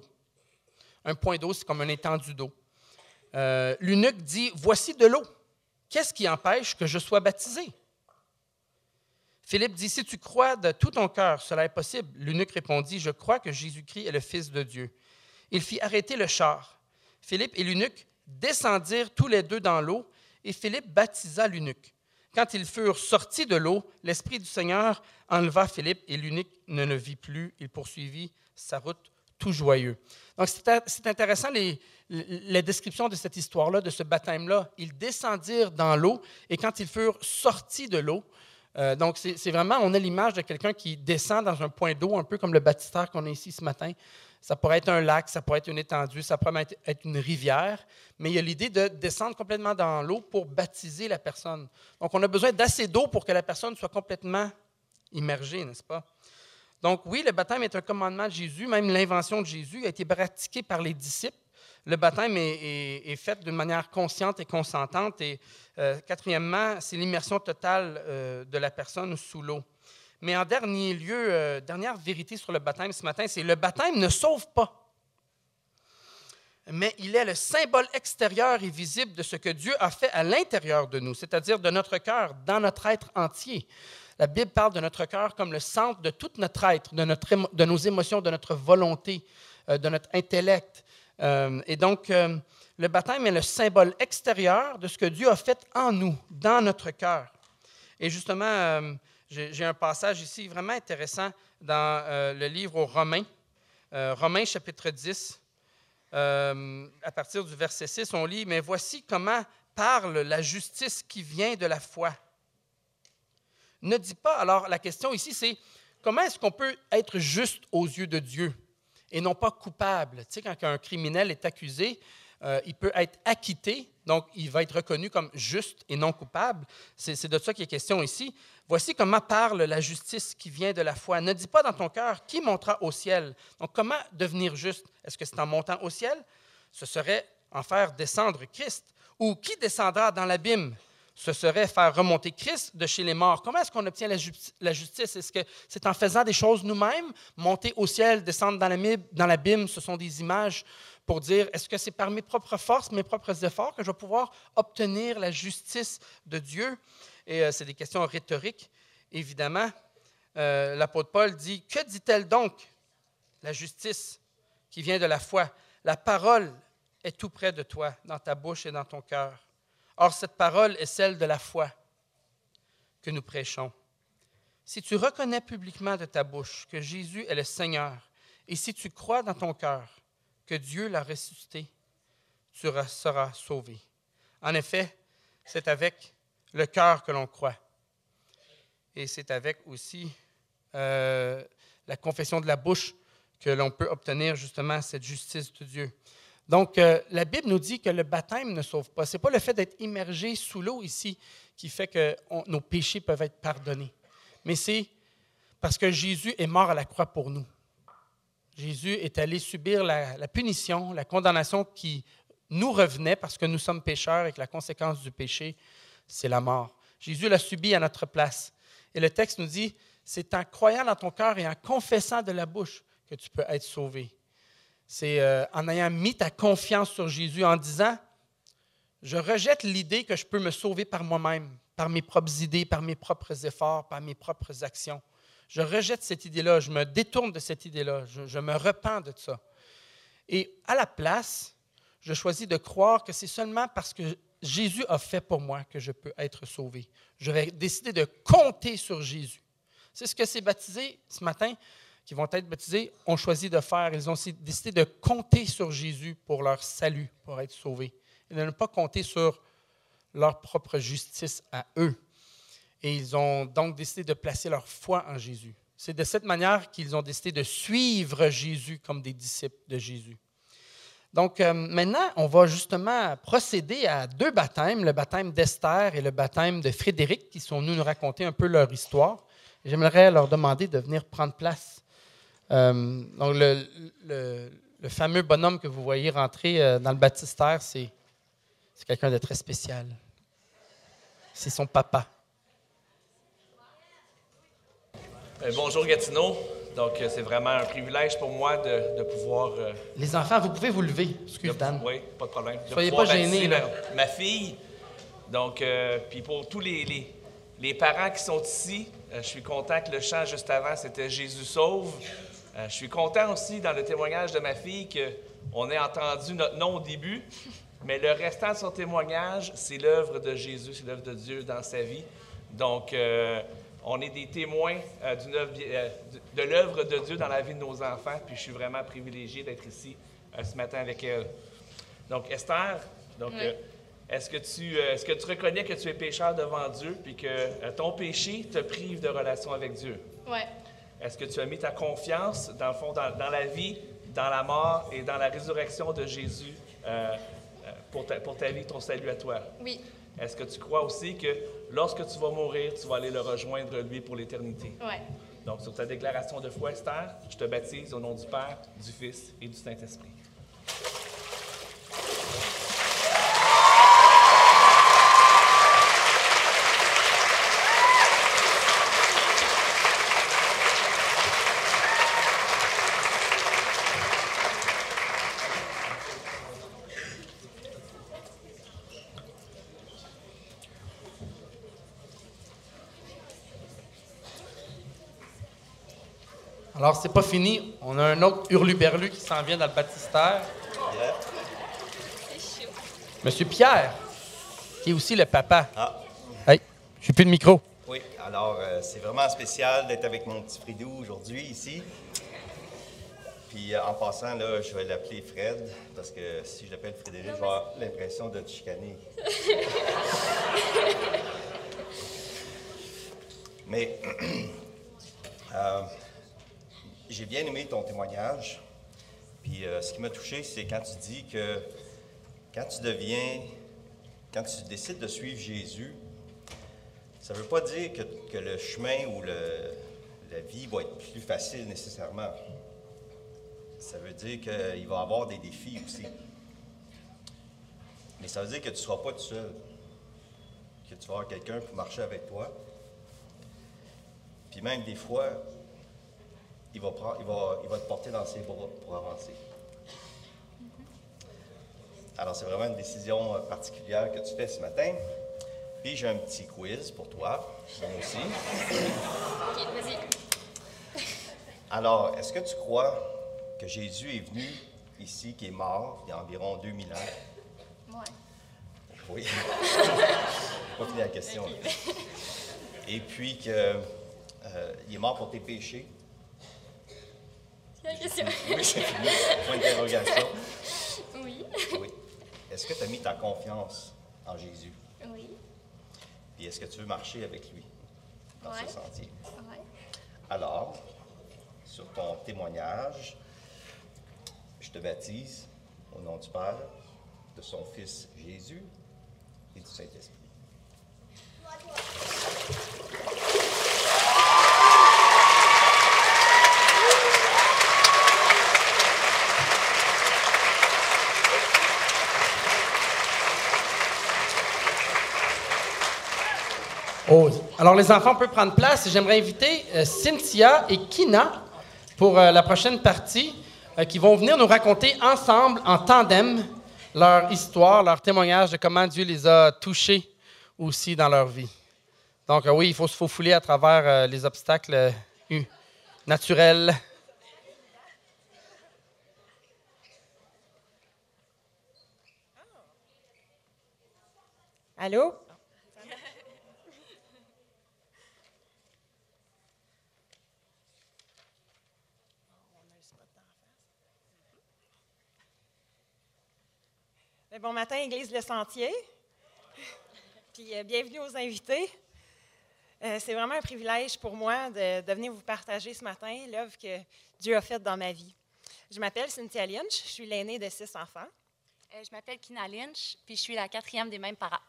Speaker 1: Un point d'eau, c'est comme un étendue d'eau. Euh, l'eunuque dit, « Voici de l'eau. Qu'est-ce qui empêche que je sois baptisé? » Philippe dit, « Si tu crois de tout ton cœur, cela est possible. » L'eunuque répondit, « Je crois que Jésus-Christ est le Fils de Dieu. » Il fit arrêter le char. Philippe et l'eunuque descendirent tous les deux dans l'eau, et Philippe baptisa l'eunuque. Quand ils furent sortis de l'eau, l'Esprit du Seigneur enleva Philippe, et l'eunuque ne le vit plus. Il poursuivit sa route tout joyeux. Donc, c'est intéressant, les, les descriptions de cette histoire-là, de ce baptême-là. Ils descendirent dans l'eau, et quand ils furent sortis de l'eau, euh, donc c'est, c'est vraiment, on a l'image de quelqu'un qui descend dans un point d'eau, un peu comme le baptistère qu'on a ici ce matin. Ça pourrait être un lac, ça pourrait être une étendue, ça pourrait être une rivière, mais il y a l'idée de descendre complètement dans l'eau pour baptiser la personne. Donc, on a besoin d'assez d'eau pour que la personne soit complètement immergée, n'est-ce pas? Donc, oui, le baptême est un commandement de Jésus, même l'invention de Jésus a été pratiquée par les disciples. Le baptême est, est, est fait d'une manière consciente et consentante. Et euh, quatrièmement, c'est l'immersion totale euh, de la personne sous l'eau. Mais en dernier lieu, euh, dernière vérité sur le baptême ce matin, c'est que le baptême ne sauve pas. Mais il est le symbole extérieur et visible de ce que Dieu a fait à l'intérieur de nous, c'est-à-dire de notre cœur, dans notre être entier. La Bible parle de notre cœur comme le centre de tout notre être, de, notre émo- de nos émotions, de notre volonté, euh, de notre intellect. Euh, et donc, euh, le baptême est le symbole extérieur de ce que Dieu a fait en nous, dans notre cœur. Et justement, euh, j'ai, j'ai un passage ici vraiment intéressant dans euh, le livre aux Romains, euh, Romains chapitre dix. Euh, à partir du verset six, on lit « Mais voici comment parle la justice qui vient de la foi. » Ne dit pas, alors la question ici, c'est comment est-ce qu'on peut être juste aux yeux de Dieu et non pas coupable? Tu sais, quand un criminel est accusé, euh, il peut être acquitté, donc il va être reconnu comme juste et non coupable. C'est, c'est de ça qu'il est question ici. Voici comment parle la justice qui vient de la foi. Ne dis pas dans ton cœur qui montera au ciel. Donc, comment devenir juste? Est-ce que c'est en montant au ciel? Ce serait en faire descendre Christ. Ou qui descendra dans l'abîme? Ce serait faire remonter Christ de chez les morts. Comment est-ce qu'on obtient la, ju- la justice? Est-ce que c'est en faisant des choses nous-mêmes? Monter au ciel, descendre dans l'abîme, dans l'abîme, ce sont des images pour dire, est-ce que c'est par mes propres forces, mes propres efforts que je vais pouvoir obtenir la justice de Dieu? Et euh, c'est des questions rhétoriques, évidemment. Euh, l'apôtre Paul dit, « Que dit-elle donc, la justice? qui vient de la foi. La parole est tout près de toi, dans ta bouche et dans ton cœur. Or, cette parole est celle de la foi que nous prêchons. Si tu reconnais publiquement de ta bouche que Jésus est le Seigneur, et si tu crois dans ton cœur que Dieu l'a ressuscité, tu seras sauvé. En effet, c'est avec le cœur que l'on croit. Et c'est avec aussi euh, la confession de la bouche que l'on peut obtenir justement cette justice de Dieu. Donc, euh, la Bible nous dit que le baptême ne sauve pas. Ce n'est pas le fait d'être immergé sous l'eau ici qui fait que on, nos péchés peuvent être pardonnés. Mais c'est parce que Jésus est mort à la croix pour nous. Jésus est allé subir la, la punition, la condamnation qui nous revenait parce que nous sommes pécheurs et que la conséquence du péché, c'est la mort. Jésus l'a subi à notre place. Et le texte nous dit, c'est en croyant dans ton cœur et en confessant de la bouche que tu peux être sauvé. C'est euh, en ayant mis ta confiance sur Jésus, en disant, je rejette l'idée que je peux me sauver par moi-même, par mes propres idées, par mes propres efforts, par mes propres actions. Je rejette cette idée-là, je me détourne de cette idée-là, je, je me repens de ça. Et à la place, je choisis de croire que c'est seulement parce que Jésus a fait pour moi que je peux être sauvé. Je vais décider de compter sur Jésus. C'est ce que ces baptisés ce matin, qui vont être baptisés, ont choisi de faire. Ils ont aussi décidé de compter sur Jésus pour leur salut, pour être sauvés. Et de ne pas compter sur leur propre justice à eux. Et ils ont donc décidé de placer leur foi en Jésus. C'est de cette manière qu'ils ont décidé de suivre Jésus comme des disciples de Jésus. Donc euh, maintenant, on va justement procéder à deux baptêmes, le baptême d'Esther et le baptême de Frédéric, qui sont venus nous raconter un peu leur histoire. J'aimerais leur demander de venir prendre place. Euh, donc le, le, le fameux bonhomme que vous voyez rentrer euh, dans le baptistère, c'est, c'est quelqu'un de très spécial. C'est son papa.
Speaker 4: Euh, bonjour Gatineau. Donc, euh, c'est vraiment un privilège pour moi de, de pouvoir... Euh,
Speaker 1: Les enfants, vous pouvez vous lever. Excuse, Dan.
Speaker 4: Oui, pas de problème. De
Speaker 1: Soyez pas gênés.
Speaker 4: Ma, ma fille. Donc, euh, puis pour tous les, les, les parents qui sont ici, euh, je suis content que le chant juste avant, c'était « Jésus sauve ». Euh, je suis content aussi, dans le témoignage de ma fille, qu'on ait entendu notre nom au début, mais le restant de son témoignage, c'est l'œuvre de Jésus, c'est l'œuvre de Dieu dans sa vie. Donc, euh, on est des témoins euh, d'une œuvre, euh, de l'œuvre de Dieu dans la vie de nos enfants, puis je suis vraiment privilégié d'être ici euh, ce matin avec elle. Donc, Esther, donc, oui. euh, est-ce que tu, euh, est-ce que tu reconnais que tu es pécheur devant Dieu, puis que euh, ton péché te prive de relation avec Dieu?
Speaker 2: Oui.
Speaker 4: Est-ce que tu as mis ta confiance, dans le fond, dans, dans la vie, dans la mort et dans la résurrection de Jésus euh, pour, ta, pour ta vie, ton salut à toi?
Speaker 2: Oui.
Speaker 4: Est-ce que tu crois aussi que lorsque tu vas mourir, tu vas aller le rejoindre, lui, pour l'éternité?
Speaker 2: Oui.
Speaker 4: Donc, sur ta déclaration de foi, Esther, je te baptise au nom du Père, du Fils et du Saint-Esprit.
Speaker 1: Alors, c'est pas fini. On a un autre hurluberlu qui s'en vient dans le baptistère.
Speaker 5: Yeah.
Speaker 1: Monsieur Pierre, qui est aussi le papa.
Speaker 5: Ah.
Speaker 1: Hey, je suis plus de micro.
Speaker 5: Oui, alors euh, c'est vraiment spécial d'être avec mon petit Fridou aujourd'hui ici. Puis euh, en passant, là, je vais l'appeler Fred, parce que si je l'appelle Frédéric, je vais avoir l'impression de te chicaner. Mais euh, j'ai bien aimé ton témoignage. Puis euh, ce qui m'a touché, c'est quand tu dis que quand tu deviens, quand tu décides de suivre Jésus, ça ne veut pas dire que, que le chemin ou le, la vie va être plus facile nécessairement. Ça veut dire qu'il va y avoir des défis aussi. Mais ça veut dire que tu ne seras pas tout seul. Que tu vas avoir quelqu'un pour marcher avec toi. Puis même des fois, il va, prendre, il va, il va te porter dans ses bras pour avancer. Alors, c'est vraiment une décision particulière que tu fais ce matin. Puis, j'ai un petit quiz pour toi, moi aussi.
Speaker 3: OK, vas-y.
Speaker 5: Alors, est-ce que tu crois que que Jésus est venu ici, qui est mort il y a environ deux mille ans.
Speaker 3: Ouais.
Speaker 5: Oui. Pas fini la question. Là. Et puis qu'il euh, est mort pour tes péchés.
Speaker 3: C'est la question.
Speaker 5: Oui, c'est fini. Point d'interrogation.
Speaker 3: Oui.
Speaker 5: Oui. Est-ce que tu as mis ta confiance en Jésus?
Speaker 3: Oui.
Speaker 5: Puis est-ce que tu veux marcher avec lui dans
Speaker 3: Ouais.
Speaker 5: ce sentier?
Speaker 3: Ouais.
Speaker 5: Alors, sur ton témoignage, je te baptise au nom du Père, de son Fils Jésus et du Saint-Esprit.
Speaker 1: Oh. Alors, les enfants, on peut prendre place. J'aimerais inviter euh, Cynthia et Kina pour euh, la prochaine partie, euh, qui vont venir nous raconter ensemble, en tandem, leur histoire, leur témoignage de comment Dieu les a touchés aussi dans leur vie. Donc, euh, oui, il faut se faufiler à travers euh, les obstacles euh, naturels.
Speaker 6: Allô? Bon matin, Église Le Sentier. Puis euh, bienvenue aux invités. Euh, c'est vraiment un privilège pour moi de, de venir vous partager ce matin l'œuvre que Dieu a faite dans ma vie. Je m'appelle Cynthia Lynch, je suis l'aînée de six enfants.
Speaker 7: Euh, je m'appelle Kina Lynch, puis je suis la quatrième des mêmes parents.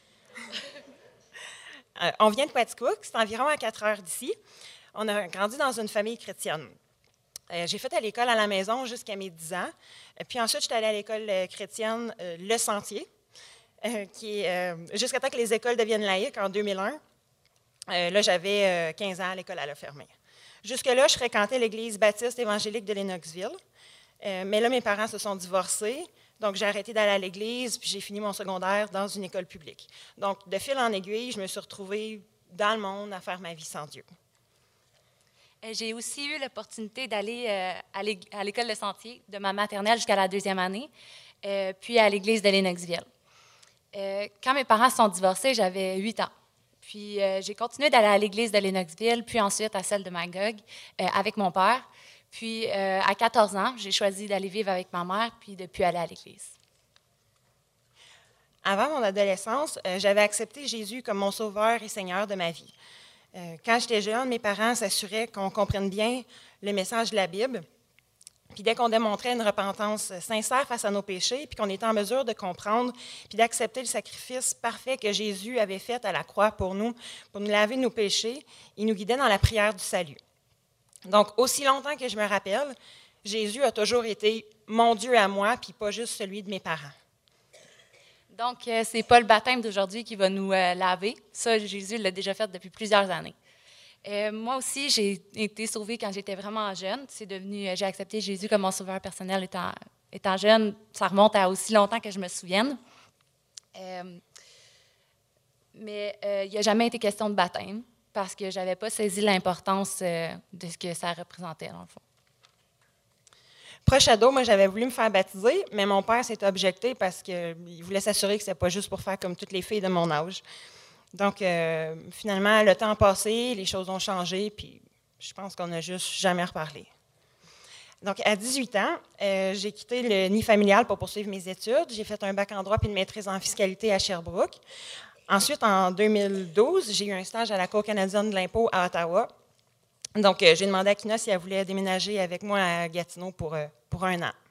Speaker 6: euh, on vient de Quaticook, c'est environ à quatre heures d'ici. On a grandi dans une famille chrétienne. Euh, j'ai fait à l'école à la maison jusqu'à mes dix ans. Euh, puis ensuite, je suis allée à l'école euh, chrétienne euh, Le Sentier, euh, qui est, euh, jusqu'à temps que les écoles deviennent laïques en deux mille un. Euh, là, j'avais euh, quinze ans, l'école allait fermer. Jusque-là, je fréquentais l'église baptiste évangélique de Lennoxville. Euh, mais là, mes parents se sont divorcés. Donc, j'ai arrêté d'aller à l'église, puis j'ai fini mon secondaire dans une école publique. Donc, de fil en aiguille, je me suis retrouvée dans le monde à faire ma vie sans Dieu.
Speaker 7: J'ai aussi eu l'opportunité d'aller euh, à l'école Le Sentier, de ma maternelle jusqu'à la deuxième année, euh, puis à l'église de Lennoxville. Euh, quand mes parents se sont divorcés, j'avais huit ans. Puis euh, j'ai continué d'aller à l'église de Lennoxville, puis ensuite à celle de Magog, euh, avec mon père. Puis euh, à quatorze ans, j'ai choisi d'aller vivre avec ma mère, puis de ne plus aller à l'église.
Speaker 6: Avant mon adolescence, euh, j'avais accepté Jésus comme mon sauveur et Seigneur de ma vie. Euh, quand j'étais jeune, mes parents s'assuraient qu'on comprenne bien le message de la Bible. Puis dès qu'on démontrait une repentance sincère face à nos péchés, puis qu'on était en mesure de comprendre, puis d'accepter le sacrifice parfait que Jésus avait fait à la croix pour nous, pour nous laver de nos péchés, il nous guidait dans la prière du salut. Donc, aussi longtemps que je me rappelle, Jésus a toujours été mon Dieu à moi, puis pas juste celui de mes parents.
Speaker 7: Donc, euh, ce n'est pas le baptême d'aujourd'hui qui va nous euh, laver. Ça, Jésus l'a déjà fait depuis plusieurs années. Euh, moi aussi, j'ai été sauvée quand j'étais vraiment jeune. C'est devenu, euh, j'ai accepté Jésus comme mon sauveur personnel étant, étant jeune. Ça remonte à aussi longtemps que je me souvienne. Euh, mais euh, il n'y a jamais été question de baptême parce que je n'avais pas saisi l'importance euh, de ce que ça représentait, dans le fond.
Speaker 6: Proche ado, moi, j'avais voulu me faire baptiser, mais mon père s'est objecté parce qu'il voulait s'assurer que ce n'était pas juste pour faire comme toutes les filles de mon âge. Donc, euh, finalement, le temps a passé, les choses ont changé, puis je pense qu'on n'a juste jamais reparlé. Donc, à dix-huit ans, euh, j'ai quitté le nid familial pour poursuivre mes études. J'ai fait un bac en droit puis une maîtrise en fiscalité à Sherbrooke. Ensuite, en deux mille douze, j'ai eu un stage à la Cour canadienne de l'impôt à Ottawa. Donc, euh, j'ai demandé à Kina si elle voulait déménager avec moi à Gatineau pour, euh, pour un an.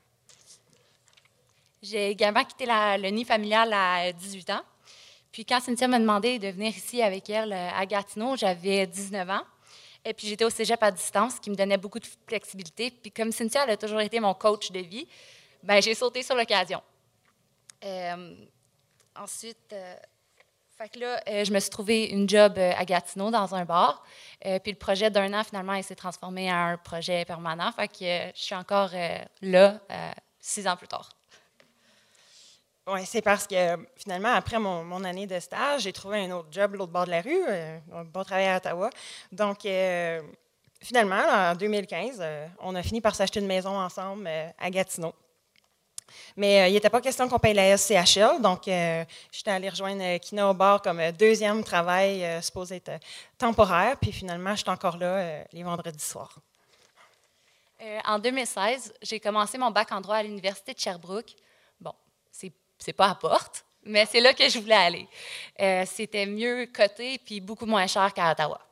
Speaker 7: J'ai également quitté la, le nid familial à dix-huit ans. Puis quand Cynthia m'a demandé de venir ici avec elle à Gatineau, j'avais dix-neuf ans. Et puis j'étais au cégep à distance, ce qui me donnait beaucoup de flexibilité. Puis comme Cynthia elle a toujours été mon coach de vie, bien, j'ai sauté sur l'occasion. Euh, ensuite, euh, fait que là, euh, je me suis trouvé une job euh, à Gatineau dans un bar. Euh, puis le projet d'un an, finalement, il s'est transformé en un projet permanent. Fait que euh, je suis encore euh, là, euh, six ans plus tard.
Speaker 6: Oui, c'est parce que finalement, après mon, mon année de stage, j'ai trouvé un autre job à l'autre bord de la rue, euh, un bon travail à Ottawa. Donc, euh, finalement, en deux mille quinze, euh, on a fini par s'acheter une maison ensemble euh, à Gatineau. Mais euh, il n'était pas question qu'on paye la S C H L, donc euh, j'étais allée rejoindre euh, Kina au bar comme euh, deuxième travail euh, supposé être euh, temporaire, puis finalement, je suis encore là euh, les vendredis soirs.
Speaker 7: Euh, en deux mille seize, j'ai commencé mon bac en droit à l'Université de Sherbrooke. Bon, c'est, c'est pas à Porte, mais c'est là que je voulais aller. Euh, c'était mieux coté puis beaucoup moins cher qu'à Ottawa.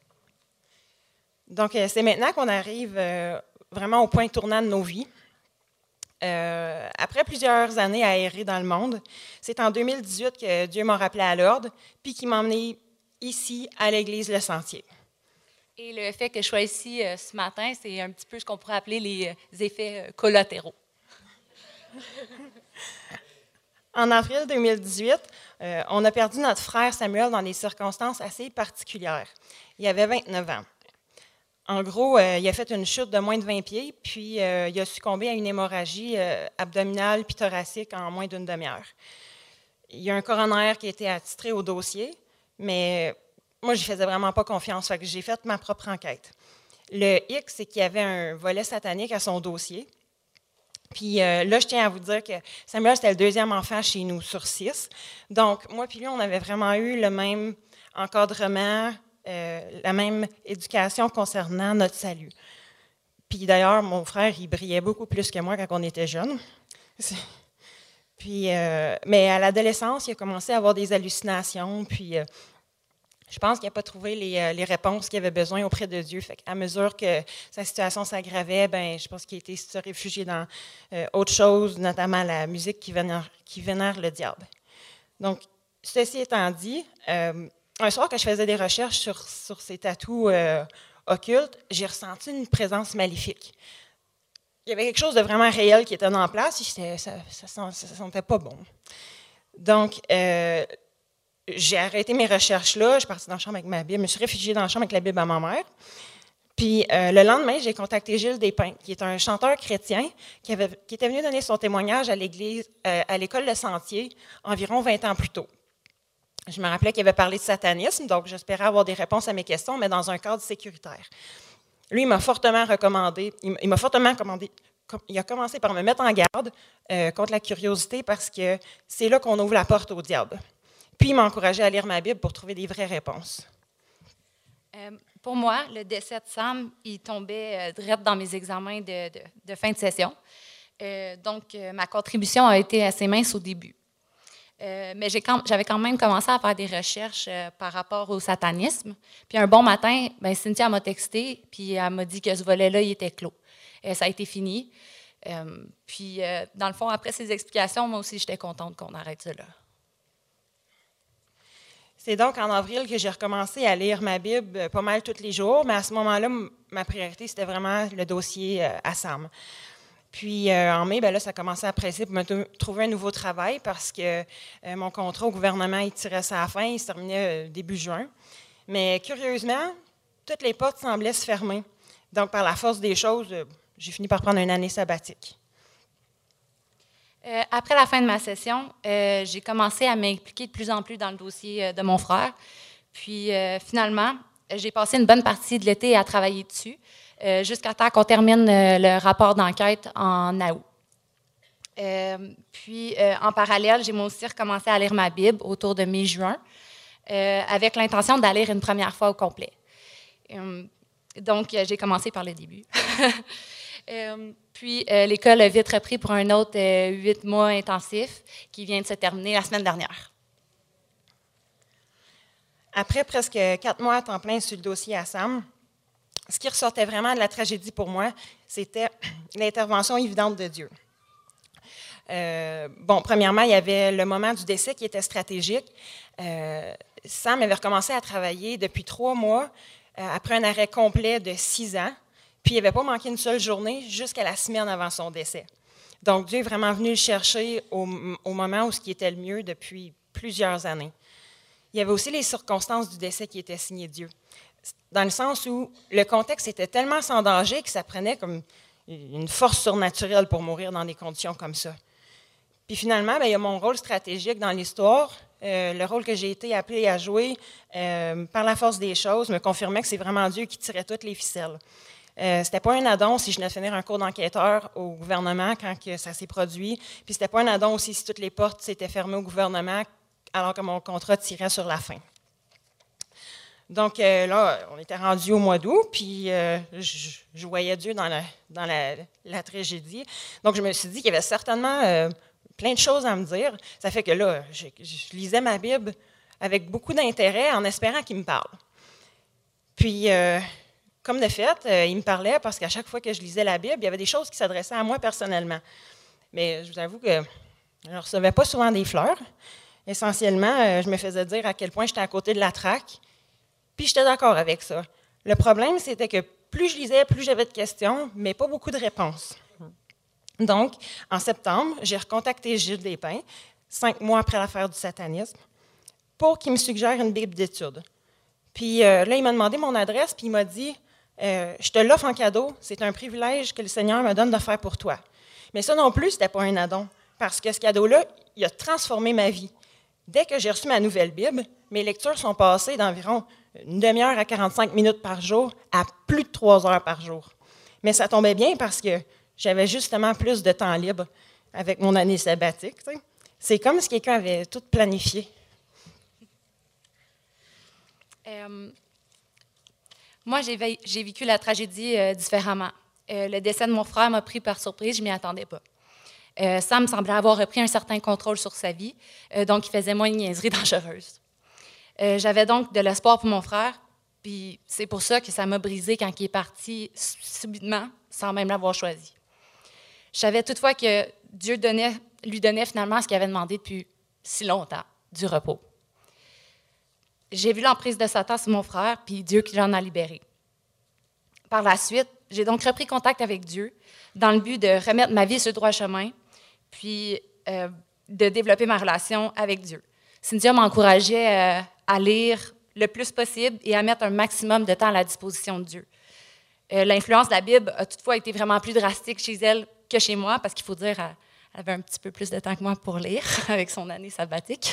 Speaker 6: Donc, euh, c'est maintenant qu'on arrive euh, vraiment au point tournant de nos vies. Euh, après plusieurs années à errer dans le monde, c'est en deux mille dix-huit que Dieu m'a rappelé à l'ordre, puis qu'il m'a emmené ici, à l'église Le Sentier.
Speaker 7: Et le fait que je sois ici euh, ce matin, c'est un petit peu ce qu'on pourrait appeler les euh, effets euh, collatéraux.
Speaker 6: En avril deux mille dix-huit, euh, on a perdu notre frère Samuel dans des circonstances assez particulières. Il avait vingt-neuf ans. En gros, euh, il a fait une chute de moins de vingt pieds, puis euh, il a succombé à une hémorragie euh, abdominale puis thoracique en moins d'une demi-heure. Il y a un coroner qui a été attitré au dossier, mais moi, je ne faisais vraiment pas confiance, fait que j'ai fait ma propre enquête. Le hic, c'est qu'il y avait un volet satanique à son dossier. Puis euh, là, je tiens à vous dire que Samuel, c'était le deuxième enfant chez nous sur six. Donc, moi puis lui, on avait vraiment eu le même encadrement, euh, la même éducation concernant notre salut. Puis d'ailleurs, mon frère, il brillait beaucoup plus que moi quand on était jeunes. Puis, euh, mais à l'adolescence, il a commencé à avoir des hallucinations, puis... Euh, Je pense qu'il n'a pas trouvé les, les réponses qu'il avait besoin auprès de Dieu. Fait qu'à mesure que sa situation s'aggravait, ben, je pense qu'il a été se réfugier dans euh, autre chose, notamment la musique qui vénère, qui vénère le diable. Donc, ceci étant dit, euh, un soir que je faisais des recherches sur, sur ces tatous euh, occultes, j'ai ressenti une présence maléfique. Il y avait quelque chose de vraiment réel qui était en place et ça ne sentait pas bon. Donc, euh, j'ai arrêté mes recherches là, je suis partie dans la chambre avec ma Bible, je me suis réfugiée dans la chambre avec la Bible à ma mère. Puis euh, le lendemain, j'ai contacté Gilles Despins, qui est un chanteur chrétien qui, avait, qui était venu donner son témoignage à l'église, euh, à l'école Le Sentier, environ vingt ans plus tôt. Je me rappelais qu'il avait parlé de satanisme, donc j'espérais avoir des réponses à mes questions, mais dans un cadre sécuritaire. Lui, il m'a fortement recommandé, il m'a fortement commandé, il a commencé par me mettre en garde euh, contre la curiosité parce que c'est là qu'on ouvre la porte au diable. Puis, il m'a encouragé à lire ma Bible pour trouver des vraies réponses.
Speaker 7: Euh, pour moi, le décès de Sam, il tombait euh, direct dans mes examens de, de, de fin de session. Euh, donc, euh, ma contribution a été assez mince au début. Euh, mais j'ai quand, j'avais quand même commencé à faire des recherches euh, par rapport au satanisme. Puis, un bon matin, ben, Cynthia m'a texté, puis elle m'a dit que ce volet-là, il était clos. Euh, ça a été fini. Euh, puis, euh, dans le fond, après ces explications, moi aussi, j'étais contente qu'on arrête ça là.
Speaker 6: C'est donc en avril que j'ai recommencé à lire ma Bible pas mal tous les jours, mais à ce moment-là, ma priorité, c'était vraiment le dossier à Sam. Puis euh, en mai, ben là, ça commençait à presser pour me t- trouver un nouveau travail parce que euh, mon contrat au gouvernement, il tirait ça à la fin, il se terminait euh, début juin. Mais curieusement, toutes les portes semblaient se fermer. Donc, par la force des choses, euh, j'ai fini par prendre une année sabbatique.
Speaker 7: Euh, après la fin de ma session, euh, j'ai commencé à m'impliquer de plus en plus dans le dossier euh, de mon frère. Puis euh, finalement, j'ai passé une bonne partie de l'été à travailler dessus, euh, jusqu'à temps qu'on termine euh, le rapport d'enquête en août. Euh, puis euh, en parallèle, j'ai moi aussi recommencé à lire ma Bible autour de mai-juin, euh, avec l'intention d'aller lire une première fois au complet. Euh, donc, j'ai commencé par le début. Euh, puis, euh, l'école a vite repris pour un autre euh, huit mois intensif qui vient de se terminer la semaine dernière.
Speaker 6: Après presque quatre mois à temps plein sur le dossier à Sam, ce qui ressortait vraiment de la tragédie pour moi, c'était l'intervention évidente de Dieu. Euh, bon, premièrement, il y avait le moment du décès qui était stratégique. Euh, Sam avait recommencé à travailler depuis trois mois, euh, après un arrêt complet de six ans. Puis, il n'avait pas manqué une seule journée jusqu'à la semaine avant son décès. Donc, Dieu est vraiment venu le chercher au, au moment où ce qui était le mieux depuis plusieurs années. Il y avait aussi les circonstances du décès qui étaient signées Dieu, dans le sens où le contexte était tellement sans danger que ça prenait comme une force surnaturelle pour mourir dans des conditions comme ça. Puis finalement, bien, il y a mon rôle stratégique dans l'histoire euh, le rôle que j'ai été appelée à jouer, euh, par la force des choses, me confirmait que c'est vraiment Dieu qui tirait toutes les ficelles. Euh, c'était pas un addon si je venais de finir un cours d'enquêteur au gouvernement quand que ça s'est produit, puis c'était pas un addon aussi si toutes les portes s'étaient fermées au gouvernement alors que mon contrat tirait sur la fin. Donc euh, là, on était rendu au mois d'août, puis euh, je, je voyais Dieu dans la, dans la, la tragédie. Donc je me suis dit qu'il y avait certainement euh, plein de choses à me dire. Ça fait que là, je, je lisais ma Bible avec beaucoup d'intérêt en espérant qu'il me parle. Puis, euh, comme de fait, euh, il me parlait parce qu'à chaque fois que je lisais la Bible, il y avait des choses qui s'adressaient à moi personnellement. Mais je vous avoue que je ne recevais pas souvent des fleurs. Essentiellement, euh, je me faisais dire à quel point j'étais à côté de la traque. Puis j'étais d'accord avec ça. Le problème, c'était que plus je lisais, plus j'avais de questions, mais pas beaucoup de réponses. Donc, en septembre, j'ai recontacté Gilles Despins, cinq mois après l'affaire du satanisme, pour qu'il me suggère une Bible d'études. Puis euh, là, il m'a demandé mon adresse, puis il m'a dit euh, « Je te l'offre en cadeau, c'est un privilège que le Seigneur me donne de faire pour toi. » Mais ça non plus, ce n'était pas un addon, parce que ce cadeau-là, il a transformé ma vie. Dès que j'ai reçu ma nouvelle Bible, mes lectures sont passées d'environ une demi-heure à quarante-cinq minutes par jour à plus de trois heures par jour. Mais ça tombait bien parce que j'avais justement plus de temps libre avec mon année sabbatique. Tu sais. C'est comme si quelqu'un avait tout planifié.
Speaker 7: Euh, moi, j'ai, ve- j'ai vécu la tragédie euh, différemment. Euh, le décès de mon frère m'a pris par surprise, je ne m'y attendais pas. Euh, Sam semblait avoir repris un certain contrôle sur sa vie, euh, donc il faisait moins de niaiseries dangereuses. Euh, j'avais donc de l'espoir pour mon frère, puis c'est pour ça que ça m'a brisé quand il est parti subitement, sans même l'avoir choisi. Je savais toutefois que Dieu donnait, lui donnait finalement ce qu'il avait demandé depuis si longtemps, du repos. J'ai vu l'emprise de Satan sur mon frère, puis Dieu qui l'en a libéré. Par la suite, j'ai donc repris contact avec Dieu dans le but de remettre ma vie sur le droit chemin, puis euh, de développer ma relation avec Dieu. Cynthia m'encourageait euh, à lire le plus possible et à mettre un maximum de temps à la disposition de Dieu. Euh, l'influence de la Bible a toutefois été vraiment plus drastique chez elle que chez moi, parce qu'il faut dire qu'elle avait un petit peu plus de temps que moi pour lire, avec son année sabbatique.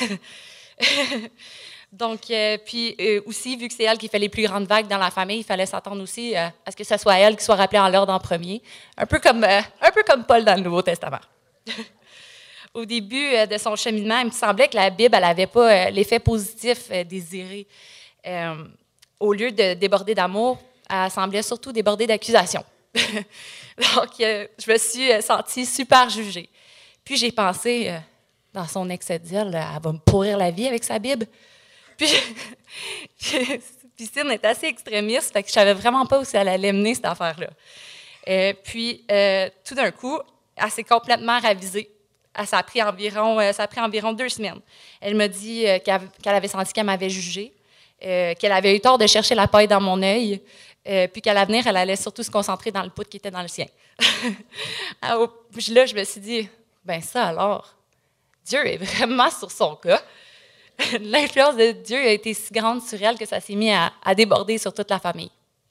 Speaker 7: Donc, euh, puis euh, aussi, vu que c'est elle qui fait les plus grandes vagues dans la famille, il fallait s'attendre aussi euh, à ce que ce soit elle qui soit rappelée en l'ordre en premier, un peu comme, euh, un peu comme Paul dans le Nouveau Testament. Au début euh, de son cheminement, il me semblait que la Bible n'avait pas euh, l'effet positif euh, désiré. Euh, au lieu de déborder d'amour, elle semblait surtout déborder d'accusations. Donc, euh, je me suis euh, sentie super jugée. Puis j'ai pensé, euh, dans son excès de zèle, elle va me pourrir la vie avec sa Bible. Puis, puis Cine est assez extrémiste, fait que je savais vraiment pas où ça allait mener, cette affaire-là. Euh, puis, euh, tout d'un coup, elle s'est complètement ravisée. Elle, ça, a pris environ, euh, ça a pris environ deux semaines. Elle m'a dit euh, qu'elle, qu'elle avait senti qu'elle m'avait jugée, euh, qu'elle avait eu tort de chercher la paille dans mon œil, euh, puis qu'à l'avenir, elle allait surtout se concentrer dans le poutre qui était dans le sien. Alors, là, je me suis dit, ben ça alors, Dieu est vraiment sur son cas. L'influence de Dieu a été si grande sur elle que ça s'est mis à, à déborder sur toute la famille.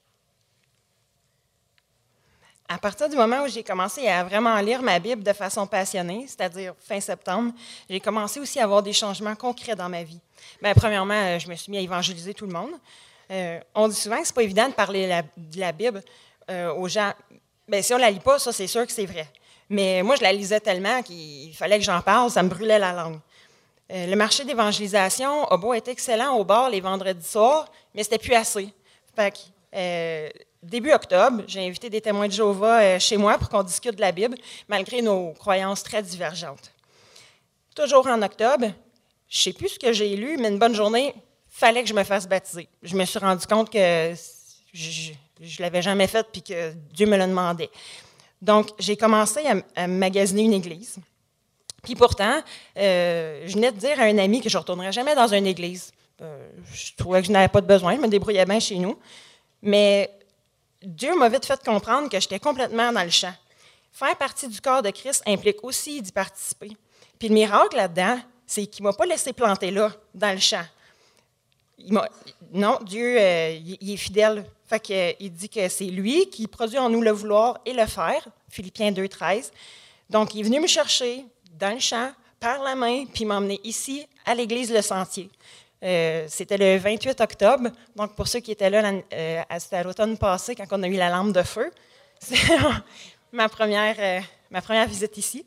Speaker 6: À partir du moment où j'ai commencé à vraiment lire ma Bible de façon passionnée, c'est-à-dire fin septembre, j'ai commencé aussi à avoir des changements concrets dans ma vie. Bien, premièrement, je me suis mis à évangéliser tout le monde. Euh, on dit souvent que ce n'est pas évident de parler la, de la Bible euh, aux gens. Bien, si on ne la lit pas, ça, c'est sûr que c'est vrai. Mais moi, je la lisais tellement qu'il fallait que j'en parle, ça me brûlait la langue. Euh, le marché d'évangélisation a beau être excellent au bar les vendredis soirs, mais c'était plus assez. Fait que, euh, début octobre, j'ai invité des témoins de Jéhovah euh, chez moi pour qu'on discute de la Bible, malgré nos croyances très divergentes. Toujours en octobre, je ne sais plus ce que j'ai lu, mais une bonne journée, il fallait que je me fasse baptiser. Je me suis rendu compte que je ne l'avais jamais fait puis que Dieu me le demandait. Donc, j'ai commencé à, à magasiner une église. Puis pourtant, euh, je venais de dire à un ami que je ne retournerais jamais dans une église. Euh, je trouvais que je n'avais pas de besoin, je me débrouillais bien chez nous. Mais Dieu m'a vite fait comprendre que j'étais complètement dans le champ. Faire partie du corps de Christ implique aussi d'y participer. Puis le miracle là-dedans, c'est qu'il ne m'a pas laissé planter là, dans le champ. Il m'a, non, Dieu, euh, il est fidèle. Fait que, euh, il dit que c'est lui qui produit en nous le vouloir et le faire, Philippiens deux, treize. Donc, il est venu me chercher dans le champ par la main, puis m'a emmené ici, à l'église Le Sentier. Euh, c'était le vingt-huit octobre, donc pour ceux qui étaient là, euh, c'était à l'automne passé, quand on a eu la lampe de feu. C'est ma première, euh, ma première visite ici.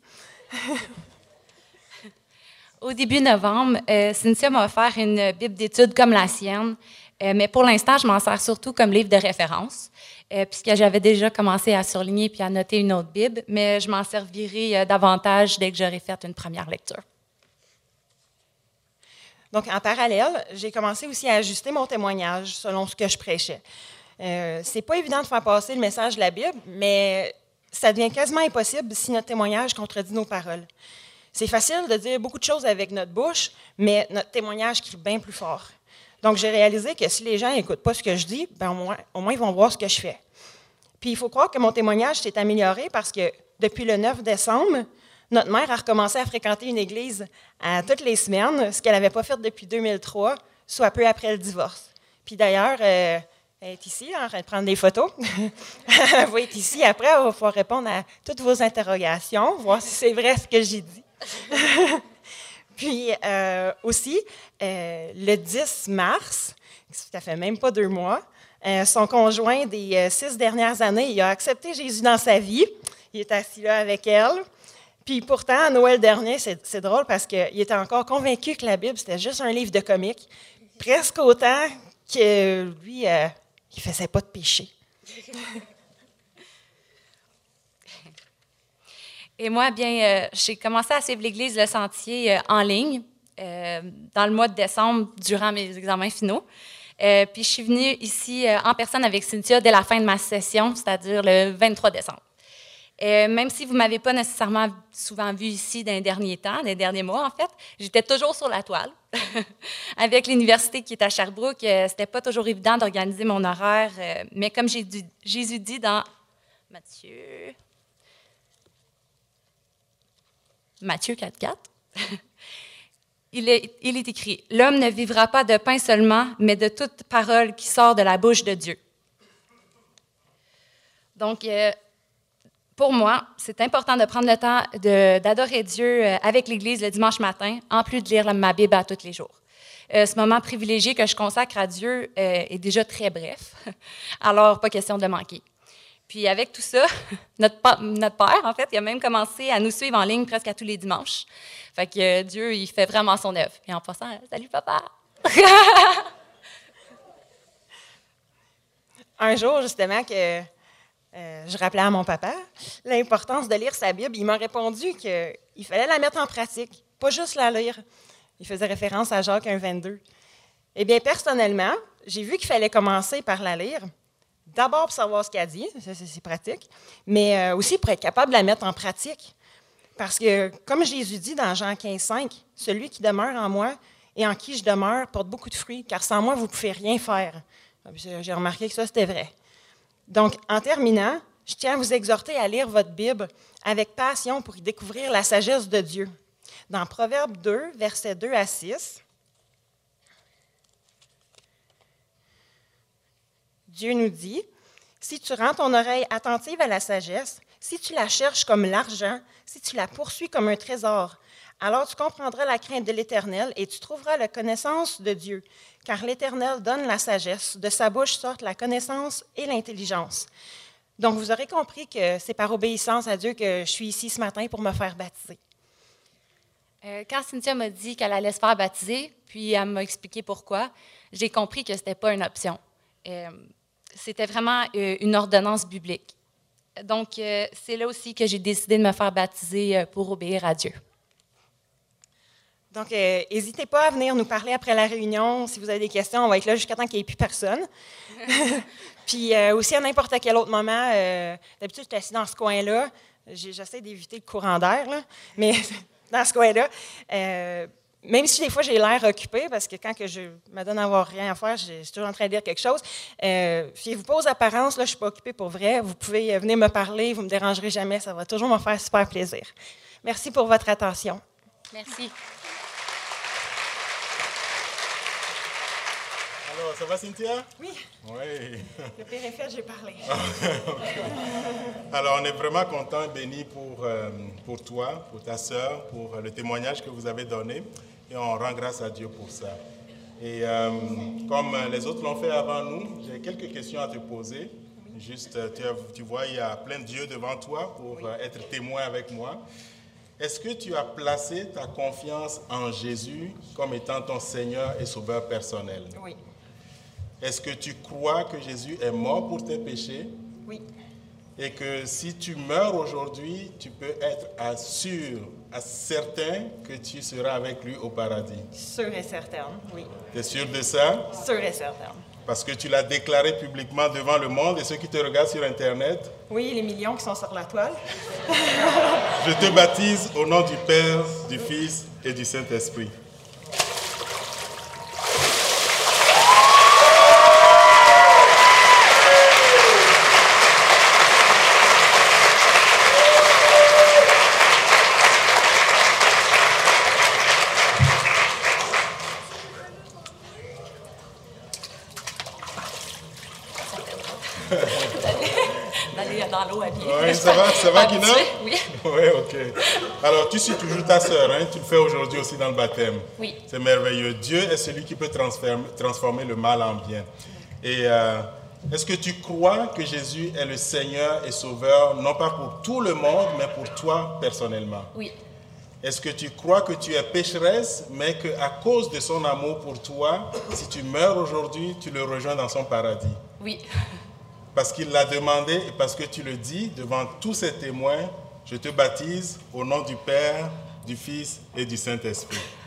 Speaker 7: Au début novembre, euh, Cynthia m'a offert une Bible d'études comme la sienne, euh, mais pour l'instant, je m'en sers surtout comme livre de référence, euh, puisque j'avais déjà commencé à surligner puis à noter une autre Bible, mais je m'en servirai euh, davantage dès que j'aurai fait une première lecture.
Speaker 6: Donc, en parallèle, j'ai commencé aussi à ajuster mon témoignage selon ce que je prêchais. Euh, c'est pas évident de faire passer le message de la Bible, mais ça devient quasiment impossible si notre témoignage contredit nos paroles. C'est facile de dire beaucoup de choses avec notre bouche, mais notre témoignage crie bien plus fort. Donc, j'ai réalisé que si les gens n'écoutent pas ce que je dis, ben au moins, au moins, ils vont voir ce que je fais. Puis, il faut croire que mon témoignage s'est amélioré parce que depuis le neuf décembre, notre mère a recommencé à fréquenter une église à toutes les semaines, ce qu'elle n'avait pas fait depuis deux mille trois, soit peu après le divorce. Puis d'ailleurs, euh, elle est ici, en train de prendre des photos. Elle va être ici. Après, elle va pouvoir répondre à toutes vos interrogations, voir si c'est vrai ce que j'ai dit. Puis euh, aussi, euh, le dix mars, ça fait même pas deux mois, euh, son conjoint des euh, six dernières années, il a accepté Jésus dans sa vie. Il est assis là avec elle. Puis pourtant, à Noël dernier, c'est, c'est drôle parce qu'il était encore convaincu que la Bible, c'était juste un livre de comiques, presque autant que lui, euh, il ne faisait pas de péché.
Speaker 7: Et moi, bien, euh, j'ai commencé à suivre l'Église Le Sentier euh, en ligne euh, dans le mois de décembre, durant mes examens finaux. Euh, puis je suis venue ici euh, en personne avec Cynthia dès la fin de ma session, c'est-à-dire le vingt-trois décembre. Euh, même si vous ne m'avez pas nécessairement souvent vue ici dans les derniers temps, dans les derniers mois, en fait, j'étais toujours sur la toile. Avec l'université qui est à Sherbrooke, euh, c'était pas toujours évident d'organiser mon horaire, euh, mais comme j'ai dû, Jésus dit dans Matthieu, Matthieu quatre quatre, il est, il est écrit « L'homme ne vivra pas de pain seulement, mais de toute parole qui sort de la bouche de Dieu. » Donc, euh, pour moi, c'est important de prendre le temps de, d'adorer Dieu avec l'Église le dimanche matin, en plus de lire ma Bible à tous les jours. Euh, ce moment privilégié que je consacre à Dieu euh, est déjà très bref, alors pas question de manquer. Puis avec tout ça, notre, pa- notre Père, en fait, il a même commencé à nous suivre en ligne presque à tous les dimanches. Fait que euh, Dieu, il fait vraiment son œuvre. Et en passant, salut papa!
Speaker 6: Un jour, justement, que Euh, je rappelais à mon papa l'importance de lire sa Bible. Il m'a répondu qu'il fallait la mettre en pratique, pas juste la lire. Il faisait référence à Jacques un vingt-deux. Eh bien, personnellement, j'ai vu qu'il fallait commencer par la lire, d'abord pour savoir ce qu'elle dit, ça, c'est, c'est pratique, mais aussi pour être capable de la mettre en pratique. Parce que, comme Jésus dit dans Jean quinze cinq, « Celui qui demeure en moi et en qui je demeure porte beaucoup de fruits, car sans moi, vous ne pouvez rien faire. » J'ai remarqué que ça, c'était vrai. Donc, en terminant, je tiens à vous exhorter à lire votre Bible avec passion pour y découvrir la sagesse de Dieu. Dans Proverbe deux, versets deux à six, Dieu nous dit, « Si tu rends ton oreille attentive à la sagesse, si tu la cherches comme l'argent, si tu la poursuis comme un trésor, alors tu comprendras la crainte de l'Éternel et tu trouveras la connaissance de Dieu. Car l'Éternel donne la sagesse, de sa bouche sortent la connaissance et l'intelligence. » Donc, vous aurez compris que c'est par obéissance à Dieu que je suis ici ce matin pour me faire baptiser.
Speaker 7: Euh, quand Cynthia m'a dit qu'elle allait se faire baptiser, puis elle m'a expliqué pourquoi, j'ai compris que ce n'était pas une option. Euh, c'était vraiment euh, une ordonnance biblique. Donc, euh, c'est là aussi que j'ai décidé de me faire baptiser euh, pour obéir à Dieu.
Speaker 6: Donc, n'hésitez euh, pas à venir nous parler après la réunion. Si vous avez des questions, on va être là jusqu'à temps qu'il n'y ait plus personne. Puis euh, aussi, à n'importe quel autre moment, euh, d'habitude, je suis assis dans ce coin-là. J'essaie d'éviter le courant d'air, là, mais dans ce coin-là, euh, même si des fois j'ai l'air occupée, parce que quand que je me donne à avoir rien à faire, je suis toujours en train de dire quelque chose, euh, fiez-vous pas aux apparences, là, je ne suis pas occupée pour vrai. Vous pouvez venir me parler, vous ne me dérangerez jamais, ça va toujours me faire super plaisir. Merci pour votre attention.
Speaker 7: Merci.
Speaker 8: Alors, ça va Cynthia?
Speaker 6: Oui.
Speaker 8: Oui.
Speaker 6: Le pire est fait, j'ai parlé.
Speaker 8: Alors, on est vraiment content et béni pour, euh, pour toi, pour ta sœur, pour le témoignage que vous avez donné. Et on rend grâce à Dieu pour ça. Et euh, comme les autres l'ont fait avant nous, j'ai quelques questions à te poser. Juste, tu, tu vois, il y a plein de dieux devant toi pour oui. être témoin avec moi. Est-ce que tu as placé ta confiance en Jésus comme étant ton Seigneur et Sauveur personnel?
Speaker 6: Oui.
Speaker 8: Est-ce que tu crois que Jésus est mort pour tes péchés?
Speaker 6: Oui.
Speaker 8: Et que si tu meurs aujourd'hui, tu peux être sûr, certain que tu seras avec lui au paradis?
Speaker 6: Sûr et certain, oui.
Speaker 8: Tu es sûr de ça?
Speaker 6: Sûr et certain.
Speaker 8: Parce que tu l'as déclaré publiquement devant le monde et ceux qui te regardent sur Internet.
Speaker 6: Oui, les millions qui sont sur la toile.
Speaker 8: Je te baptise au nom du Père, du Fils et du Saint-Esprit.
Speaker 7: Dans l'eau habillée.
Speaker 8: Oui, ça va, ça va, Gina?
Speaker 7: Oui.
Speaker 8: Oui, ok. Alors, tu suis toujours ta sœur, hein? Tu le fais aujourd'hui aussi dans le baptême.
Speaker 7: Oui.
Speaker 8: C'est merveilleux. Dieu est celui qui peut transformer, transformer le mal en bien. Et euh, est-ce que tu crois que Jésus est le Seigneur et Sauveur, non pas pour tout le monde, mais pour toi personnellement?
Speaker 7: Oui.
Speaker 8: Est-ce que tu crois que tu es pécheresse, mais qu'à cause de son amour pour toi, si tu meurs aujourd'hui, tu le rejoins dans son paradis?
Speaker 7: Oui.
Speaker 8: Parce qu'il l'a demandé et parce que tu le dis devant tous ces témoins, je te baptise au nom du Père, du Fils et du Saint-Esprit.